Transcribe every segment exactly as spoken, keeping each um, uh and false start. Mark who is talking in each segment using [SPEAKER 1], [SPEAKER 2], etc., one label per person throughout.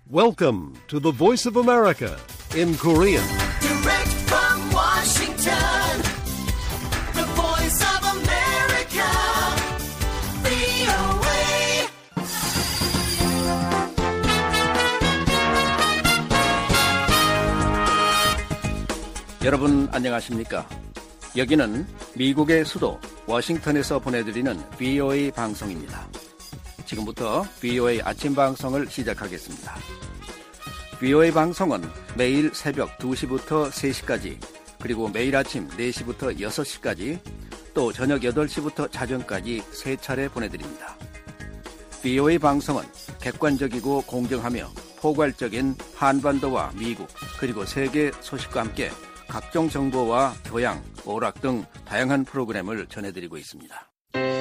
[SPEAKER 1] Welcome to the Voice of America in Korean.
[SPEAKER 2] Direct from Washington, the Voice of America, 브이오에이.
[SPEAKER 3] 여러분 안녕하십니까? 여기는 미국의 수도 워싱턴에서 보내드리는 브이오에이 방송입니다. 지금부터 브이오에이 아침 방송을 시작하겠습니다. 브이오에이 방송은 매일 새벽 두 시부터 세 시까지, 그리고 매일 아침 네 시부터 여섯 시까지, 또 저녁 여덟 시부터 자정까지 세 차례 보내드립니다. 브이오에이 방송은 객관적이고 공정하며 포괄적인 한반도와 미국, 그리고 세계 소식과 함께 각종 정보와 교양, 오락 등 다양한 프로그램을 전해드리고 있습니다.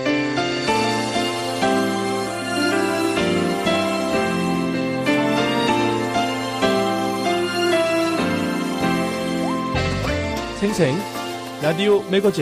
[SPEAKER 4] 생생 라디오 매거진.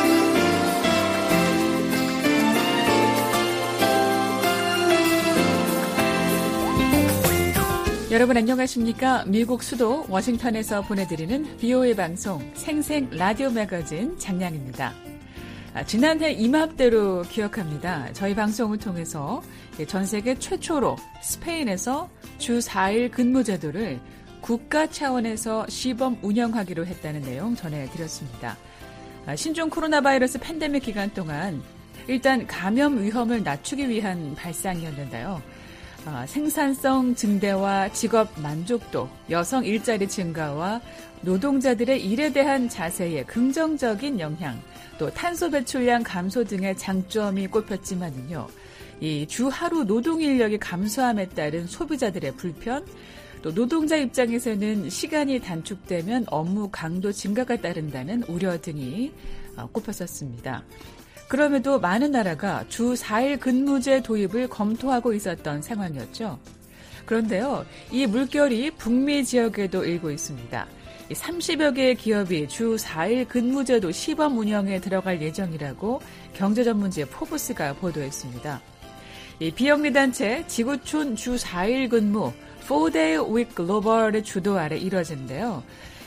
[SPEAKER 5] 여러분 안녕하십니까? 미국 수도 워싱턴에서 보내드리는 브이오에이 방송 생생 라디오 매거진 장량입니다. 아, 지난해 이맘때로 기억합니다. 저희 방송을 통해서 전 세계 최초로 스페인에서 주 사 일 근무 제도를 국가 차원에서 시범 운영하기로 했다는 내용 전해드렸습니다. 아, 신종 코로나 바이러스 팬데믹 기간 동안 일단 감염 위험을 낮추기 위한 발상이었는데요. 아, 생산성 증대와 직업 만족도, 여성 일자리 증가와 노동자들의 일에 대한 자세의 긍정적인 영향, 또 탄소 배출량 감소 등의 장점이 꼽혔지만은요, 이 주 하루 노동 인력이 감소함에 따른 소비자들의 불편, 또 노동자 입장에서는 시간이 단축되면 업무 강도 증가가 따른다는 우려 등이 꼽혔었습니다. 그럼에도 많은 나라가 주 사 일 근무제 도입을 검토하고 있었던 상황이었죠. 그런데요, 이 물결이 북미 지역에도 일고 있습니다. 삼십여 개의 기업이 주 사 일 근무제도 시범 운영에 들어갈 예정이라고 경제전문지 포브스가 보도했습니다. 이 비영리 단체 지구촌 주 사 일 근무 포 데이 위크 글로벌의 주도 아래 이뤄진데요.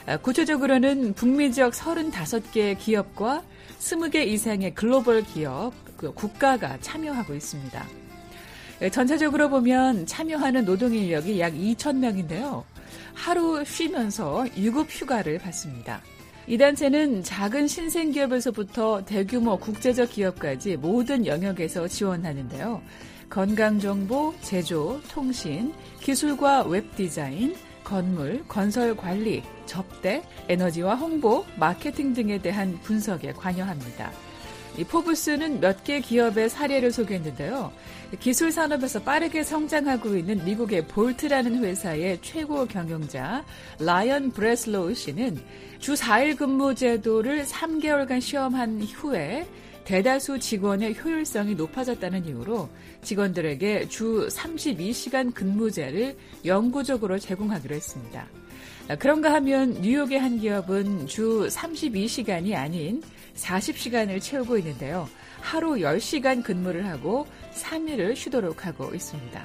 [SPEAKER 5] 구체적으로는 북미 지역 서른다섯 개의 기업과 스무 개 이상의 글로벌 기업, 국가가 참여하고 있습니다. 전체적으로 보면 참여하는 노동 인력이 약 이천 명인데요. 하루 쉬면서 유급 휴가를 받습니다. 이 단체는 작은 신생기업에서부터 대규모 국제적 기업까지 모든 영역에서 지원하는데요. 건강정보, 제조, 통신, 기술과 웹디자인, 건물, 건설 관리, 접대, 에너지와 홍보, 마케팅 등에 대한 분석에 관여합니다. 이 포브스는 몇 개 기업의 사례를 소개했는데요. 기술 산업에서 빠르게 성장하고 있는 미국의 볼트라는 회사의 최고 경영자 라이언 브레슬로우 씨는 주 사 일 근무 제도를 삼 개월간 시험한 후에 대다수 직원의 효율성이 높아졌다는 이유로 직원들에게 주 삼십이 시간 근무제를 영구적으로 제공하기로 했습니다. 그런가 하면 뉴욕의 한 기업은 주 삼십이 시간이 아닌 사십 시간을 채우고 있는데요. 하루 열 시간 근무를 하고 삼 일을 쉬도록 하고 있습니다.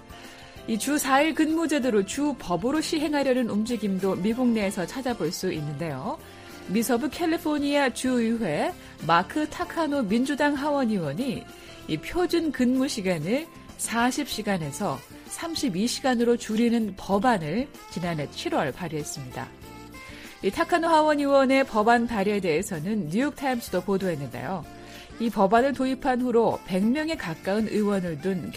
[SPEAKER 5] 이 주 사 일 근무제도를 주 법으로 시행하려는 움직임도 미국 내에서 찾아볼 수 있는데요. 미서부 캘리포니아 주의회 마크 타카노 민주당 하원 의원이 이 표준 근무 시간을 사십 시간에서 삼십이 시간으로 줄이는 법안을 지난해 칠월 발의했습니다. 이 타카노 하원 의원의 법안 발의에 대해서는 뉴욕타임스도 보도했는데요. 이 법안을 도입한 후로 백 명에 가까운 의원을 둔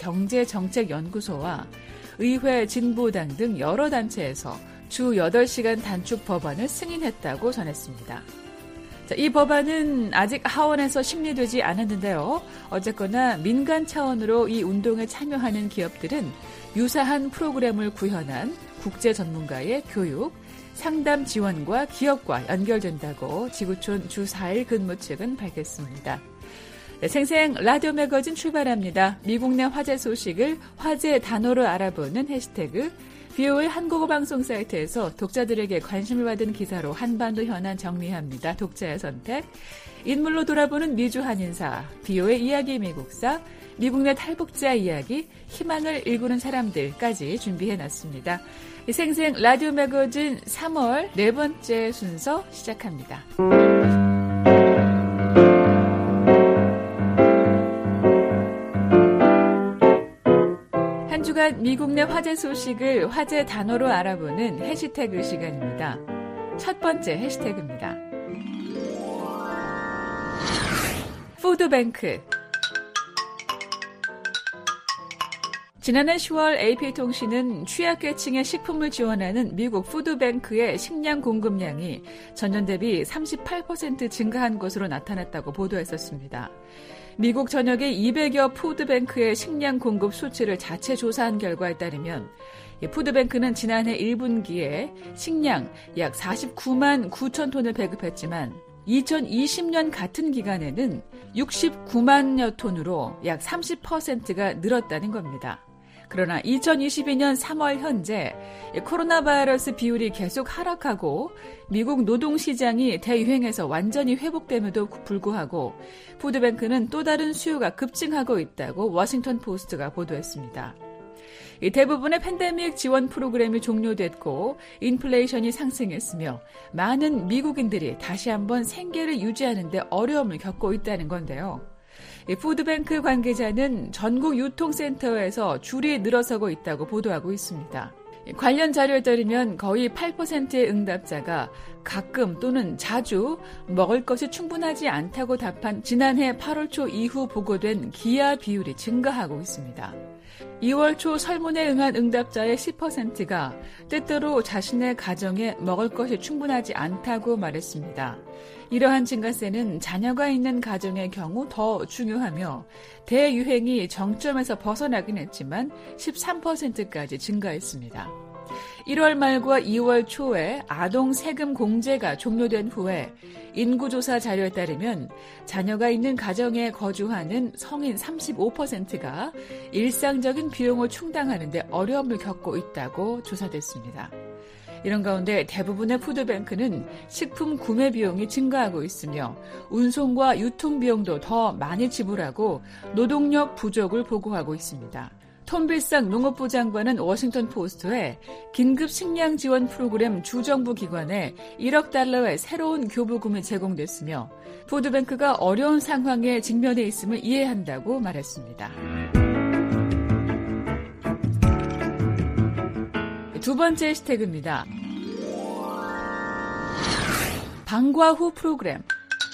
[SPEAKER 5] 경제정책연구소와 의회 진보당 등 여러 단체에서 주 여덟 시간 단축 법안을 승인했다고 전했습니다. 자, 이 법안은 아직 하원에서 심리되지 않았는데요. 어쨌거나 민간 차원으로 이 운동에 참여하는 기업들은 유사한 프로그램을 구현한 국제 전문가의 교육, 상담 지원과 기업과 연결된다고 지구촌 주 사 일 근무 측은 밝혔습니다. 네, 생생 라디오 매거진 출발합니다. 미국 내 화제 소식을 화제 단어로 알아보는 해시태그 비오에이 한국어 방송 사이트에서 독자들에게 관심을 받은 기사로 한반도 현안 정리합니다. 독자의 선택. 인물로 돌아보는 미주 한인사, 비오에이 이야기 미국사, 미국 내 탈북자 이야기, 희망을 일구는 사람들까지 준비해놨습니다. 생생 라디오 매거진 삼월 네 번째 순서 시작합니다. 한 주간 미국 내 화제 소식을 화제 단어로 알아보는 해시태그 시간입니다. 첫 번째 해시태그입니다. 푸드뱅크. 지난해 시월 에이피통신은 취약계층에 식품을 지원하는 미국 푸드뱅크의 식량 공급량이 전년 대비 삼십팔 퍼센트 증가한 것으로 나타났다고 보도했었습니다. 미국 전역의 이백여 푸드뱅크의 식량 공급 수치를 자체 조사한 결과에 따르면 푸드뱅크는 지난해 일 분기에 식량 약 사십구만 구천 톤을 배급했지만 이천이십 년 같은 기간에는 육십구만여 톤으로 약 삼십 퍼센트가 늘었다는 겁니다. 그러나 이천이십이 년 삼월 현재 코로나 바이러스 비율이 계속 하락하고 미국 노동시장이 대유행에서 완전히 회복됨에도 불구하고 푸드뱅크는 또 다른 수요가 급증하고 있다고 워싱턴 포스트가 보도했습니다. 대부분의 팬데믹 지원 프로그램이 종료됐고 인플레이션이 상승했으며 많은 미국인들이 다시 한번 생계를 유지하는 데 어려움을 겪고 있다는 건데요. 푸드뱅크 관계자는 전국 유통센터에서 줄이 늘어서고 있다고 보도하고 있습니다. 관련 자료에 따르면 거의 팔 퍼센트의 응답자가 가끔 또는 자주 먹을 것이 충분하지 않다고 답한 지난해 팔월 초 이후 보고된 기아 비율이 증가하고 있습니다. 이월 초 설문에 응한 응답자의 십 퍼센트가 때때로 자신의 가정에 먹을 것이 충분하지 않다고 말했습니다. 이러한 증가세는 자녀가 있는 가정의 경우 더 중요하며 대유행이 정점에서 벗어나긴 했지만 십삼 퍼센트까지 증가했습니다. 일월 말과 이월 초에 아동 세금 공제가 종료된 후에 인구조사 자료에 따르면 자녀가 있는 가정에 거주하는 성인 삼십오 퍼센트가 일상적인 비용을 충당하는 데 어려움을 겪고 있다고 조사됐습니다. 이런 가운데 대부분의 푸드뱅크는 식품 구매 비용이 증가하고 있으며 운송과 유통 비용도 더 많이 지불하고 노동력 부족을 보고하고 있습니다. 톰 빌상 농업부 장관은 워싱턴 포스트에 긴급 식량 지원 프로그램 주정부 기관에 일억 달러의 새로운 교부금이 제공됐으며 푸드뱅크가 어려운 상황에 직면해 있음을 이해한다고 말했습니다. 두 번째 해시태그입니다. 방과 후 프로그램.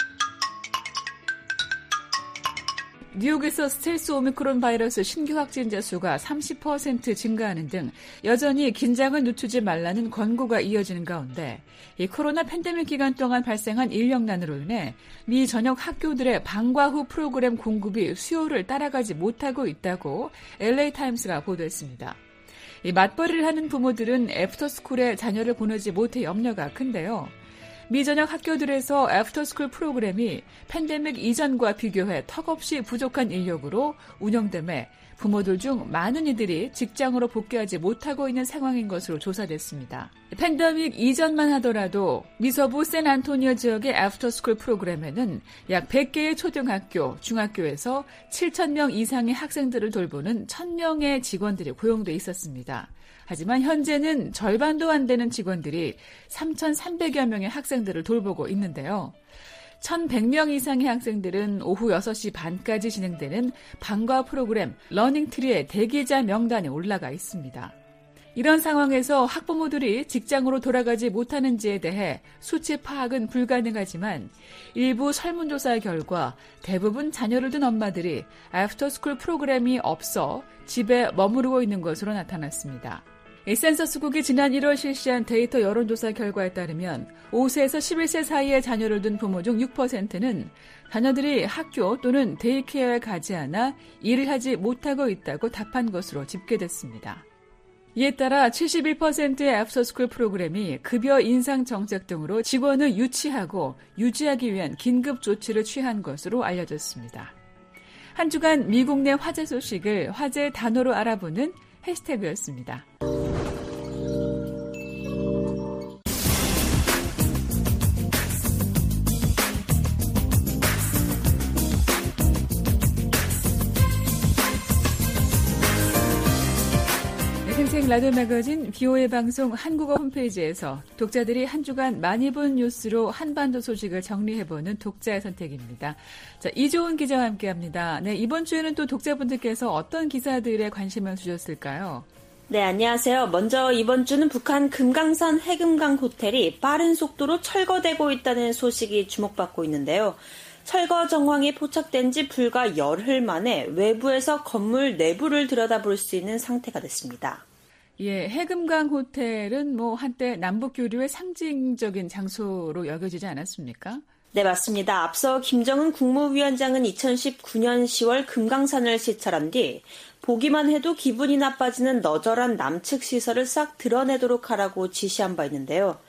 [SPEAKER 5] 뉴욕에서 스텔스 오미크론 바이러스 신규 확진자 수가 삼십 퍼센트 증가하는 등 여전히 긴장을 늦추지 말라는 권고가 이어지는 가운데 이 코로나 팬데믹 기간 동안 발생한 인력난으로 인해 미 전역 학교들의 방과 후 프로그램 공급이 수요를 따라가지 못하고 있다고 엘에이 타임스가 보도했습니다. 이 맞벌이를 하는 부모들은 애프터스쿨에 자녀를 보내지 못해 염려가 큰데요. 미전역 학교들에서 애프터스쿨 프로그램이 팬데믹 이전과 비교해 턱없이 부족한 인력으로 운영됨에 부모들 중 많은 이들이 직장으로 복귀하지 못하고 있는 상황인 것으로 조사됐습니다. 팬데믹 이전만 하더라도 미서부 샌안토니오 지역의 애프터스쿨 프로그램에는 약 백 개의 초등학교, 중학교에서 칠천 명 이상의 학생들을 돌보는 천 명의 직원들이 고용돼 있었습니다. 하지만 현재는 절반도 안 되는 직원들이 삼천삼백여 명의 학생들을 돌보고 있는데요. 천백 명 이상의 학생들은 오후 여섯 시 반까지 진행되는 방과 프로그램 러닝트리의 대기자 명단에 올라가 있습니다. 이런 상황에서 학부모들이 직장으로 돌아가지 못하는지에 대해 수치 파악은 불가능하지만 일부 설문조사의 결과 대부분 자녀를 둔 엄마들이 애프터스쿨 프로그램이 없어 집에 머무르고 있는 것으로 나타났습니다. 센서스국이 지난 일월 실시한 데이터 여론조사 결과에 따르면 오 세에서 십일 세 사이의 자녀를 둔 부모 중 육 퍼센트는 자녀들이 학교 또는 데이케어에 가지 않아 일을 하지 못하고 있다고 답한 것으로 집계됐습니다. 이에 따라 칠십일 퍼센트의 애프터스쿨 프로그램이 급여 인상 정책 등으로 직원을 유치하고 유지하기 위한 긴급 조치를 취한 것으로 알려졌습니다. 한 주간 미국 내 화제 소식을 화제 단어로 알아보는 해시태그였습니다. 생생 라디오 매거진 비오에이 방송 한국어 홈페이지에서 독자들이 한 주간 많이 본 뉴스로 한반도 소식을 정리해보는 독자의 선택입니다. 자, 이조은 기자와 함께합니다. 네, 이번 주에는 또 독자분들께서 어떤 기사들에 관심을 주셨을까요?
[SPEAKER 6] 네, 안녕하세요. 먼저 이번 주는 북한 금강산 해금강 호텔이 빠른 속도로 철거되고 있다는 소식이 주목받고 있는데요. 철거 정황이 포착된 지 불과 열흘 만에 외부에서 건물 내부를 들여다볼 수 있는 상태가 됐습니다.
[SPEAKER 5] 예, 해금강 호텔은 뭐 한때 남북 교류의 상징적인 장소로 여겨지지 않았습니까?
[SPEAKER 6] 네, 맞습니다. 앞서 김정은 국무위원장은 이천십구 년 시월 금강산을 시찰한 뒤 보기만 해도 기분이 나빠지는 너절한 남측 시설을 싹 드러내도록 하라고 지시한 바 있는데요.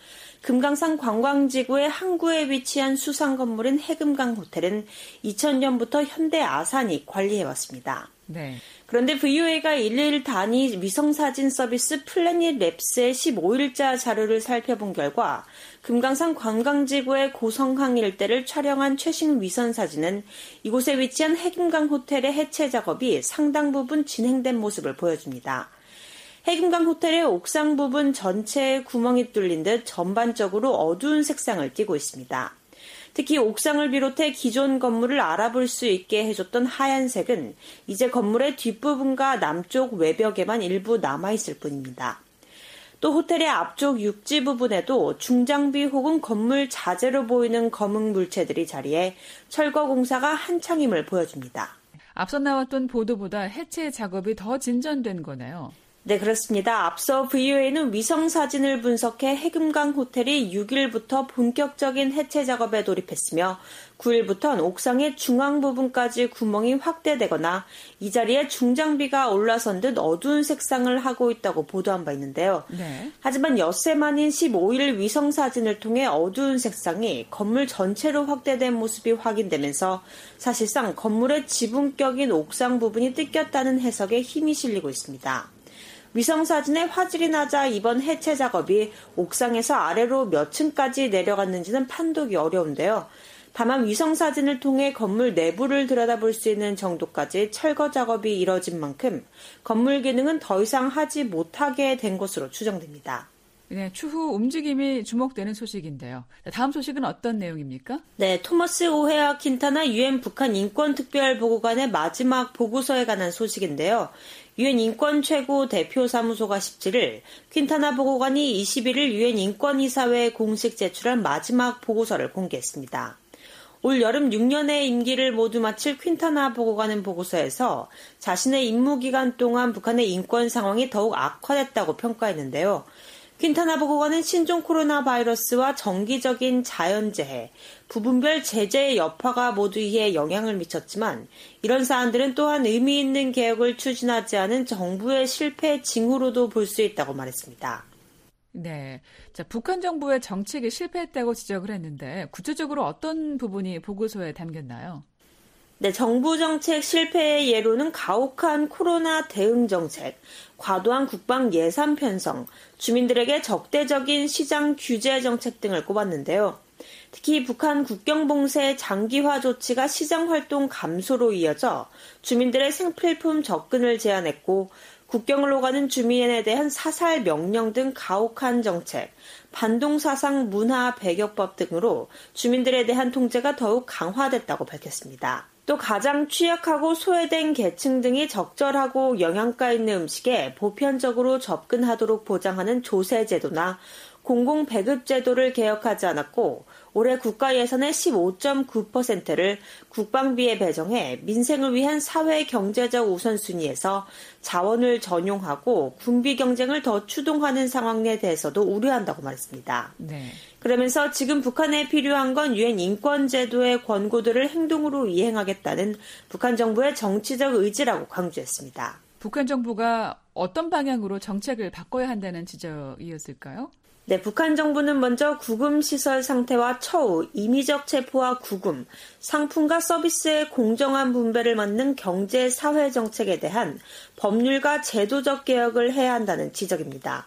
[SPEAKER 6] 금강산 관광지구의 항구에 위치한 수상 건물인 해금강 호텔은 이천 년부터 현대 아산이 관리해왔습니다.
[SPEAKER 5] 네.
[SPEAKER 6] 그런데 브이오에이가 일일 단위 위성사진 서비스 플래닛 랩스의 십오 일자 자료를 살펴본 결과 금강산 관광지구의 고성항 일대를 촬영한 최신 위성사진은 이곳에 위치한 해금강 호텔의 해체 작업이 상당 부분 진행된 모습을 보여줍니다. 해금강 호텔의 옥상 부분 전체에 구멍이 뚫린 듯 전반적으로 어두운 색상을 띠고 있습니다. 특히 옥상을 비롯해 기존 건물을 알아볼 수 있게 해줬던 하얀색은 이제 건물의 뒷부분과 남쪽 외벽에만 일부 남아있을 뿐입니다. 또 호텔의 앞쪽 육지 부분에도 중장비 혹은 건물 자재로 보이는 검은 물체들이 자리해 철거 공사가 한창임을 보여줍니다.
[SPEAKER 5] 앞서 나왔던 보도보다 해체 작업이 더 진전된 거네요.
[SPEAKER 6] 네, 그렇습니다. 앞서 브이오에이는 위성사진을 분석해 해금강 호텔이 육 일부터 본격적인 해체 작업에 돌입했으며 구 일부터는 옥상의 중앙 부분까지 구멍이 확대되거나 이 자리에 중장비가 올라선 듯 어두운 색상을 하고 있다고 보도한 바 있는데요.
[SPEAKER 5] 네.
[SPEAKER 6] 하지만 엿새 만인 십오 일 위성사진을 통해 어두운 색상이 건물 전체로 확대된 모습이 확인되면서 사실상 건물의 지붕격인 옥상 부분이 뜯겼다는 해석에 힘이 실리고 있습니다. 위성사진의 화질이 낮아 이번 해체 작업이 옥상에서 아래로 몇 층까지 내려갔는지는 판독이 어려운데요. 다만 위성사진을 통해 건물 내부를 들여다볼 수 있는 정도까지 철거 작업이 이뤄진 만큼 건물 기능은 더 이상 하지 못하게 된 것으로 추정됩니다.
[SPEAKER 5] 네, 추후 움직임이 주목되는 소식인데요. 다음 소식은 어떤 내용입니까?
[SPEAKER 6] 네, 토머스 오헤아 킨타나 유엔 북한 인권특별보고관의 마지막 보고서에 관한 소식인데요. 유엔 인권 최고 대표 사무소가 십칠 일 퀸타나 보고관이 이십일 일 유엔 인권이사회에 공식 제출한 마지막 보고서를 공개했습니다. 올 여름 육 년의 임기를 모두 마칠 퀸타나 보고관은 보고서에서 자신의 임무기간 동안 북한의 인권 상황이 더욱 악화됐다고 평가했는데요. 퀸타나 보고관은 신종 코로나 바이러스와 정기적인 자연재해, 부분별 제재의 여파가 모두 이에 영향을 미쳤지만 이런 사안들은 또한 의미 있는 개혁을 추진하지 않은 정부의 실패의 징후로도 볼 수 있다고 말했습니다.
[SPEAKER 5] 네, 자, 북한 정부의 정책이 실패했다고 지적을 했는데 구체적으로 어떤 부분이 보고서에 담겼나요?
[SPEAKER 6] 네, 정부 정책 실패의 예로는 가혹한 코로나 대응 정책, 과도한 국방 예산 편성, 주민들에게 적대적인 시장 규제 정책 등을 꼽았는데요. 특히 북한 국경 봉쇄 장기화 조치가 시장 활동 감소로 이어져 주민들의 생필품 접근을 제한했고 국경을 오가는 주민에 대한 사살 명령 등 가혹한 정책, 반동사상 문화 배격법 등으로 주민들에 대한 통제가 더욱 강화됐다고 밝혔습니다. 또 가장 취약하고 소외된 계층 등이 적절하고 영양가 있는 음식에 보편적으로 접근하도록 보장하는 조세제도나 공공배급제도를 개혁하지 않았고 올해 국가 예산의 십오 점 구 퍼센트를 국방비에 배정해 민생을 위한 사회 경제적 우선순위에서 자원을 전용하고 군비 경쟁을 더 추동하는 상황에 대해서도 우려한다고 말했습니다.
[SPEAKER 5] 네.
[SPEAKER 6] 그러면서 지금 북한에 필요한 건 유엔 인권제도의 권고들을 행동으로 이행하겠다는 북한 정부의 정치적 의지라고 강조했습니다.
[SPEAKER 5] 북한 정부가 어떤 방향으로 정책을 바꿔야 한다는 지적이었을까요?
[SPEAKER 6] 네, 북한 정부는 먼저 구금시설 상태와 처우, 임의적 체포와 구금, 상품과 서비스의 공정한 분배를 맞는 경제, 사회 정책에 대한 법률과 제도적 개혁을 해야 한다는 지적입니다.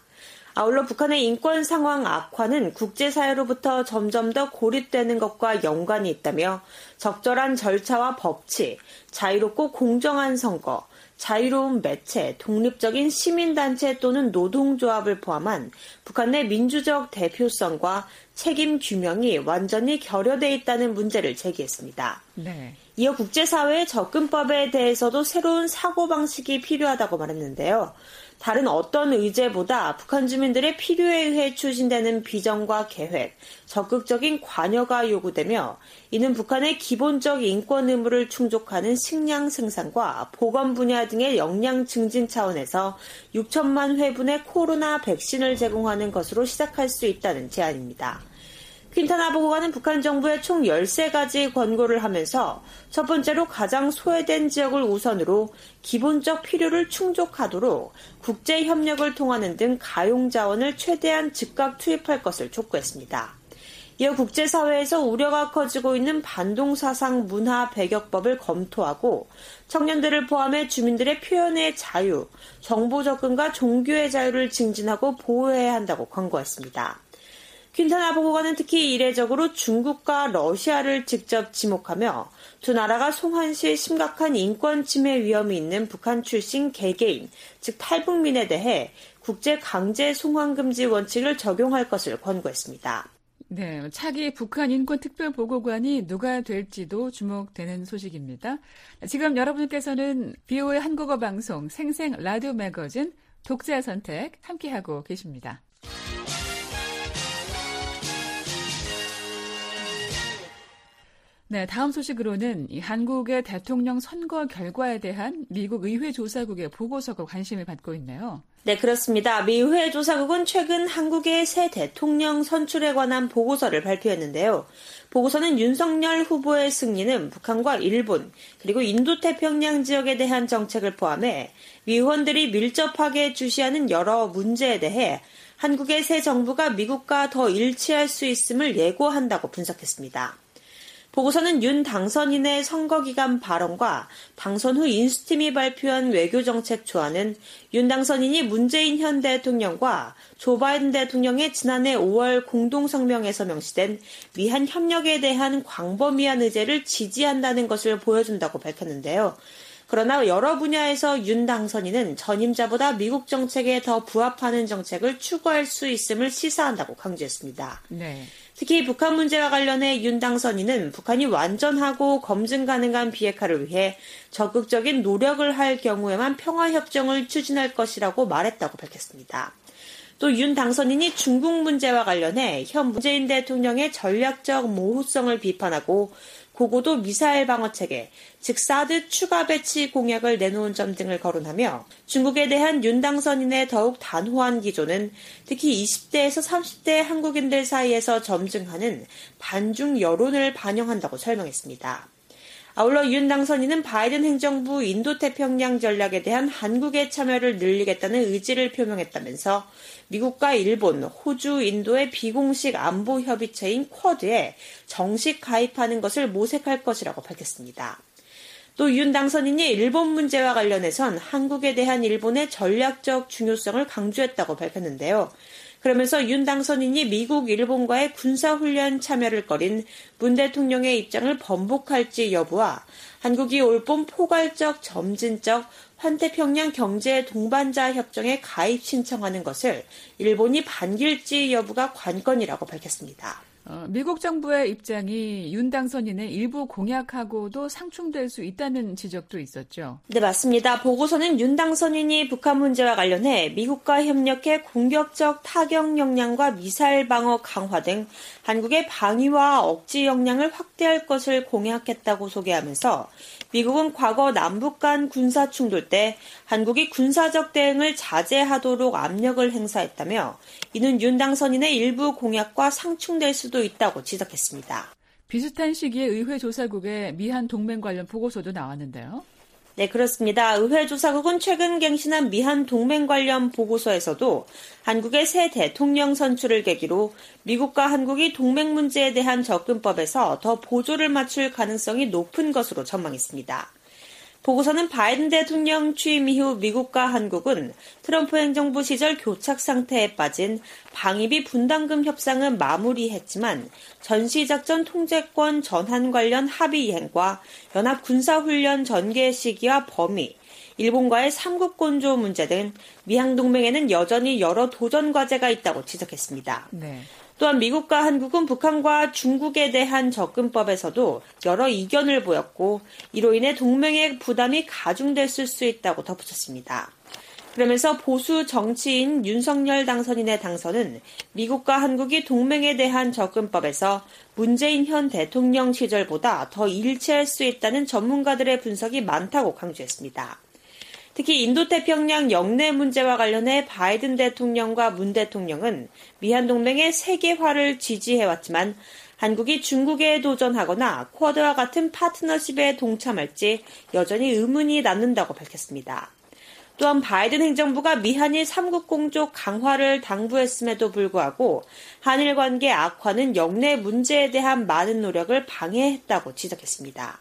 [SPEAKER 6] 아울러 북한의 인권 상황 악화는 국제사회로부터 점점 더 고립되는 것과 연관이 있다며 적절한 절차와 법치, 자유롭고 공정한 선거, 자유로운 매체, 독립적인 시민단체 또는 노동조합을 포함한 북한 내 민주적 대표성과 책임 규명이 완전히 결여돼 있다는 문제를 제기했습니다. 네. 이어 국제사회의 접근법에 대해서도 새로운 사고방식이 필요하다고 말했는데요. 다른 어떤 의제보다 북한 주민들의 필요에 의해 추진되는 비전과 계획, 적극적인 관여가 요구되며 이는 북한의 기본적 인권 의무를 충족하는 식량 생산과 보건 분야 등의 역량 증진 차원에서 육천만 회분의 코로나 백신을 제공하는 것으로 시작할 수 있다는 제안입니다. 퀸타나 보고관은 북한 정부에 총 열세 가지 권고를 하면서 첫 번째로 가장 소외된 지역을 우선으로 기본적 필요를 충족하도록 국제협력을 통하는 등 가용자원을 최대한 즉각 투입할 것을 촉구했습니다. 이어 국제사회에서 우려가 커지고 있는 반동사상 문화 배격법을 검토하고 청년들을 포함해 주민들의 표현의 자유, 정보 접근과 종교의 자유를 증진하고 보호해야 한다고 권고했습니다. 퀸타나 보고관은 특히 이례적으로 중국과 러시아를 직접 지목하며 두 나라가 송환 시 심각한 인권 침해 위험이 있는 북한 출신 개개인, 즉 탈북민에 대해 국제 강제 송환 금지 원칙을 적용할 것을 권고했습니다.
[SPEAKER 5] 네, 차기 북한 인권 특별 보고관이 누가 될지도 주목되는 소식입니다. 지금 여러분께서는 비오에이 한국어 방송 생생 라디오 매거진 독자 선택 함께하고 계십니다. 네, 다음 소식으로는 이 한국의 대통령 선거 결과에 대한 미국 의회조사국의 보고서가 관심을 받고 있네요.
[SPEAKER 6] 네, 그렇습니다. 미 의회조사국은 최근 한국의 새 대통령 선출에 관한 보고서를 발표했는데요. 보고서는 윤석열 후보의 승리는 북한과 일본, 그리고 인도태평양 지역에 대한 정책을 포함해 미 의원들이 밀접하게 주시하는 여러 문제에 대해 한국의 새 정부가 미국과 더 일치할 수 있음을 예고한다고 분석했습니다. 보고서는 윤 당선인의 선거기간 발언과 당선 후 인수팀이 발표한 외교정책 조안은 윤 당선인이 문재인 현 대통령과 조 바이든 대통령의 지난해 오월 공동성명에서 명시된 미한 협력에 대한 광범위한 의제를 지지한다는 것을 보여준다고 밝혔는데요. 그러나 여러 분야에서 윤 당선인은 전임자보다 미국 정책에 더 부합하는 정책을 추구할 수 있음을 시사한다고 강조했습니다. 네. 특히 북한 문제와 관련해 윤 당선인은 북한이 완전하고 검증 가능한 비핵화를 위해 적극적인 노력을 할 경우에만 평화협정을 추진할 것이라고 말했다고 밝혔습니다. 또 윤 당선인이 중국 문제와 관련해 현 문재인 대통령의 전략적 모호성을 비판하고 고고도 미사일 방어체계, 즉 사드 추가 배치 공약을 내놓은 점 등을 거론하며 중국에 대한 윤 당선인의 더욱 단호한 기조는 특히 이십 대에서 삼십 대 한국인들 사이에서 점증하는 반중 여론을 반영한다고 설명했습니다. 아울러 윤 당선인은 바이든 행정부 인도태평양 전략에 대한 한국의 참여를 늘리겠다는 의지를 표명했다면서 미국과 일본, 호주, 인도의 비공식 안보 협의체인 쿼드에 정식 가입하는 것을 모색할 것이라고 밝혔습니다. 또 윤 당선인이 일본 문제와 관련해선 한국에 대한 일본의 전략적 중요성을 강조했다고 밝혔는데요. 그러면서 윤 당선인이 미국, 일본과의 군사훈련 참여를 꺼린 문 대통령의 입장을 번복할지 여부와 한국이 올봄 포괄적 점진적 환태평양 경제 동반자 협정에 가입 신청하는 것을 일본이 반길지 여부가 관건이라고 밝혔습니다.
[SPEAKER 5] 어, 미국 정부의 입장이 윤 당선인의 일부 공약하고도 상충될 수 있다는 지적도 있었죠.
[SPEAKER 6] 네, 맞습니다. 보고서는 윤 당선인이 북한 문제와 관련해 미국과 협력해 공격적 타격 역량과 미사일 방어 강화 등 한국의 방위와 억지 역량을 확대할 것을 공약했다고 소개하면서 미국은 과거 남북 간 군사 충돌 때 한국이 군사적 대응을 자제하도록 압력을 행사했다며 이는 윤 당선인의 일부 공약과 상충될 수도 있다고 지적했습니다.
[SPEAKER 5] 비슷한 시기에 의회조사국의 미한 동맹 관련 보고서도 나왔는데요.
[SPEAKER 6] 네, 그렇습니다. 의회조사국은 최근 갱신한 미한 동맹 관련 보고서에서도 한국의 새 대통령 선출을 계기로 미국과 한국이 동맹 문제에 대한 접근법에서 더 보조를 맞출 가능성이 높은 것으로 전망했습니다. 보고서는 바이든 대통령 취임 이후 미국과 한국은 트럼프 행정부 시절 교착 상태에 빠진 방위비 분담금 협상은 마무리했지만 전시작전 통제권 전환 관련 합의 이행과 연합 군사훈련 전개 시기와 범위, 일본과의 삼국건조 문제 등 미한 동맹에는 여전히 여러 도전 과제가 있다고 지적했습니다.
[SPEAKER 5] 네.
[SPEAKER 6] 또한 미국과 한국은 북한과 중국에 대한 접근법에서도 여러 이견을 보였고 이로 인해 동맹의 부담이 가중됐을 수 있다고 덧붙였습니다. 그러면서 보수 정치인 윤석열 당선인의 당선은 미국과 한국이 동맹에 대한 접근법에서 문재인 현 대통령 시절보다 더 일치할 수 있다는 전문가들의 분석이 많다고 강조했습니다. 특히 인도태평양 영내 문제와 관련해 바이든 대통령과 문 대통령은 미한 동맹의 세계화를 지지해왔지만 한국이 중국에 도전하거나 쿼드와 같은 파트너십에 동참할지 여전히 의문이 남는다고 밝혔습니다. 또한 바이든 행정부가 미한일 삼국공조 강화를 당부했음에도 불구하고 한일 관계 악화는 영내 문제에 대한 많은 노력을 방해했다고 지적했습니다.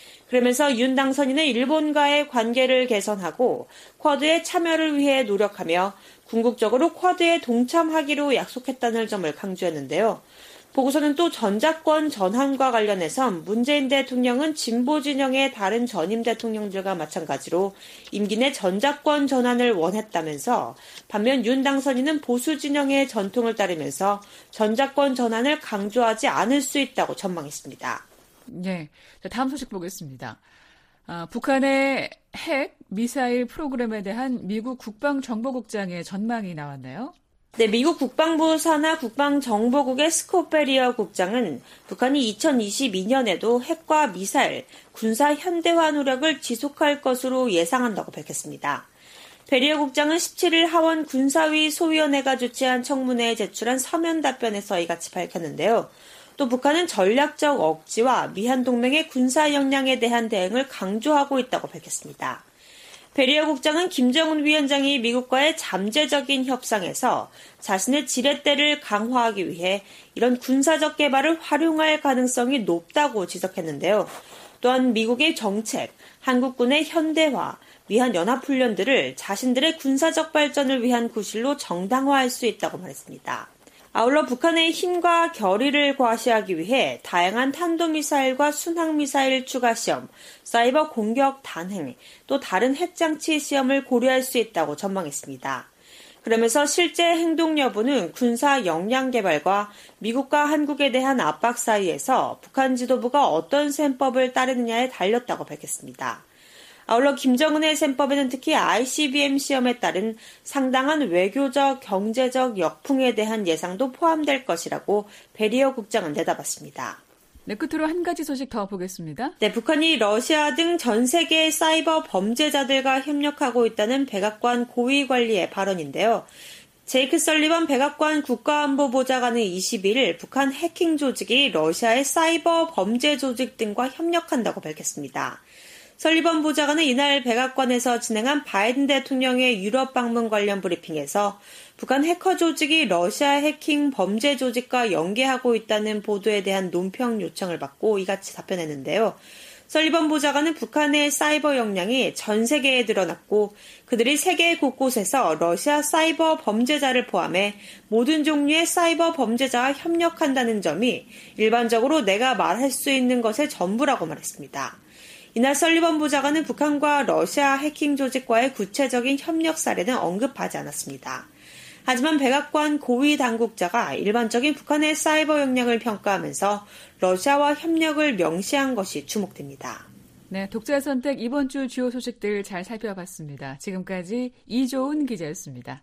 [SPEAKER 6] 그러면서 윤 당선인은 일본과의 관계를 개선하고 쿼드의 참여를 위해 노력하며 궁극적으로 쿼드에 동참하기로 약속했다는 점을 강조했는데요. 보고서는 또 전작권 전환과 관련해서 문재인 대통령은 진보 진영의 다른 전임 대통령들과 마찬가지로 임기 내 전작권 전환을 원했다면서 반면 윤 당선인은 보수 진영의 전통을 따르면서 전작권 전환을 강조하지 않을 수 있다고 전망했습니다.
[SPEAKER 5] 네, 다음 소식 보겠습니다. 아, 북한의 핵, 미사일 프로그램에 대한 미국 국방정보국장의 전망이 나왔나요?
[SPEAKER 6] 네, 미국 국방부 산하 국방정보국의 스콧 베리어 국장은 북한이 이천이십이 년에도 핵과 미사일, 군사 현대화 노력을 지속할 것으로 예상한다고 밝혔습니다. 베리어 국장은 십칠 일 하원 군사위 소위원회가 주최한 청문회에 제출한 서면 답변에서 이같이 밝혔는데요. 또 북한은 전략적 억지와 미한 동맹의 군사 역량에 대한 대응을 강조하고 있다고 밝혔습니다. 베리어 국장은 김정은 위원장이 미국과의 잠재적인 협상에서 자신의 지렛대를 강화하기 위해 이런 군사적 개발을 활용할 가능성이 높다고 지적했는데요. 또한 미국의 정책, 한국군의 현대화, 미한 연합훈련들을 자신들의 군사적 발전을 위한 구실로 정당화할 수 있다고 말했습니다. 아울러 북한의 힘과 결의를 과시하기 위해 다양한 탄도미사일과 순항미사일 추가 시험, 사이버 공격 단행, 또 다른 핵장치 시험을 고려할 수 있다고 전망했습니다. 그러면서 실제 행동 여부는 군사 역량 개발과 미국과 한국에 대한 압박 사이에서 북한 지도부가 어떤 셈법을 따르느냐에 달렸다고 밝혔습니다. 아울러 김정은의 셈법에는 특히 아이씨비엠 시험에 따른 상당한 외교적, 경제적 역풍에 대한 예상도 포함될 것이라고 베리어 국장은 내다봤습니다.
[SPEAKER 5] 네, 끝으로 한 가지 소식 더 보겠습니다.
[SPEAKER 6] 네, 북한이 러시아 등 전 세계의 사이버 범죄자들과 협력하고 있다는 백악관 고위 관리의 발언인데요. 제이크 설리번 백악관 국가안보보좌관은 이십일 일 북한 해킹 조직이 러시아의 사이버 범죄 조직 등과 협력한다고 밝혔습니다. 설리번 보좌관은 이날 백악관에서 진행한 바이든 대통령의 유럽 방문 관련 브리핑에서 북한 해커 조직이 러시아 해킹 범죄 조직과 연계하고 있다는 보도에 대한 논평 요청을 받고 이같이 답변했는데요. 설리번 보좌관은 북한의 사이버 역량이 전 세계에 드러났고 그들이 세계 곳곳에서 러시아 사이버 범죄자를 포함해 모든 종류의 사이버 범죄자와 협력한다는 점이 일반적으로 내가 말할 수 있는 것의 전부라고 말했습니다. 이날 설리번 보좌관은 북한과 러시아 해킹 조직과의 구체적인 협력 사례는 언급하지 않았습니다. 하지만 백악관 고위 당국자가 일반적인 북한의 사이버 역량을 평가하면서 러시아와 협력을 명시한 것이 주목됩니다.
[SPEAKER 5] 네, 독자 선택 이번 주 주요 소식들 잘 살펴봤습니다. 지금까지 이조은 기자였습니다.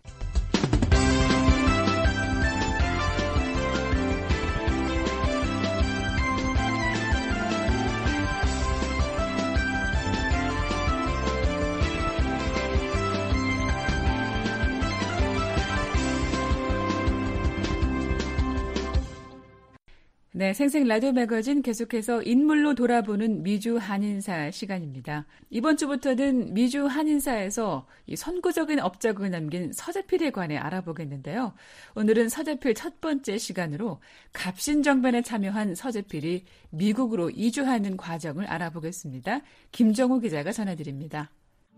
[SPEAKER 5] 네, 생생 라디오 매거진 계속해서 인물로 돌아보는 미주 한인사 시간입니다. 이번 주부터는 미주 한인사에서 이 선구적인 업적을 남긴 서재필에 관해 알아보겠는데요. 오늘은 서재필 첫 번째 시간으로 갑신정변에 참여한 서재필이 미국으로 이주하는 과정을 알아보겠습니다. 김정우 기자가 전해드립니다.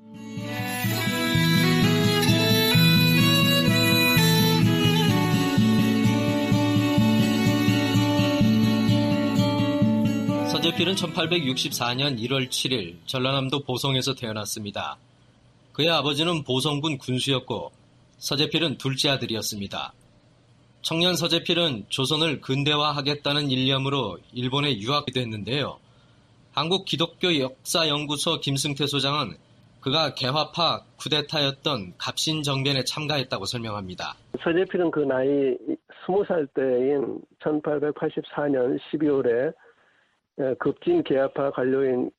[SPEAKER 7] 서재필은 천팔백육십사 년 일월 칠일 전라남도 보성에서 태어났습니다. 그의 아버지는 보성군 군수였고 서재필은 둘째 아들이었습니다. 청년 서재필은 조선을 근대화하겠다는 일념으로 일본에 유학이 됐는데요. 한국 기독교 역사연구소 김승태 소장은 그가 개화파 쿠데타였던 갑신정변에 참가했다고 설명합니다.
[SPEAKER 8] 서재필은 그 나이 스무 살 때인 천팔백팔십사 년 십이월에 급진 개화파 관료인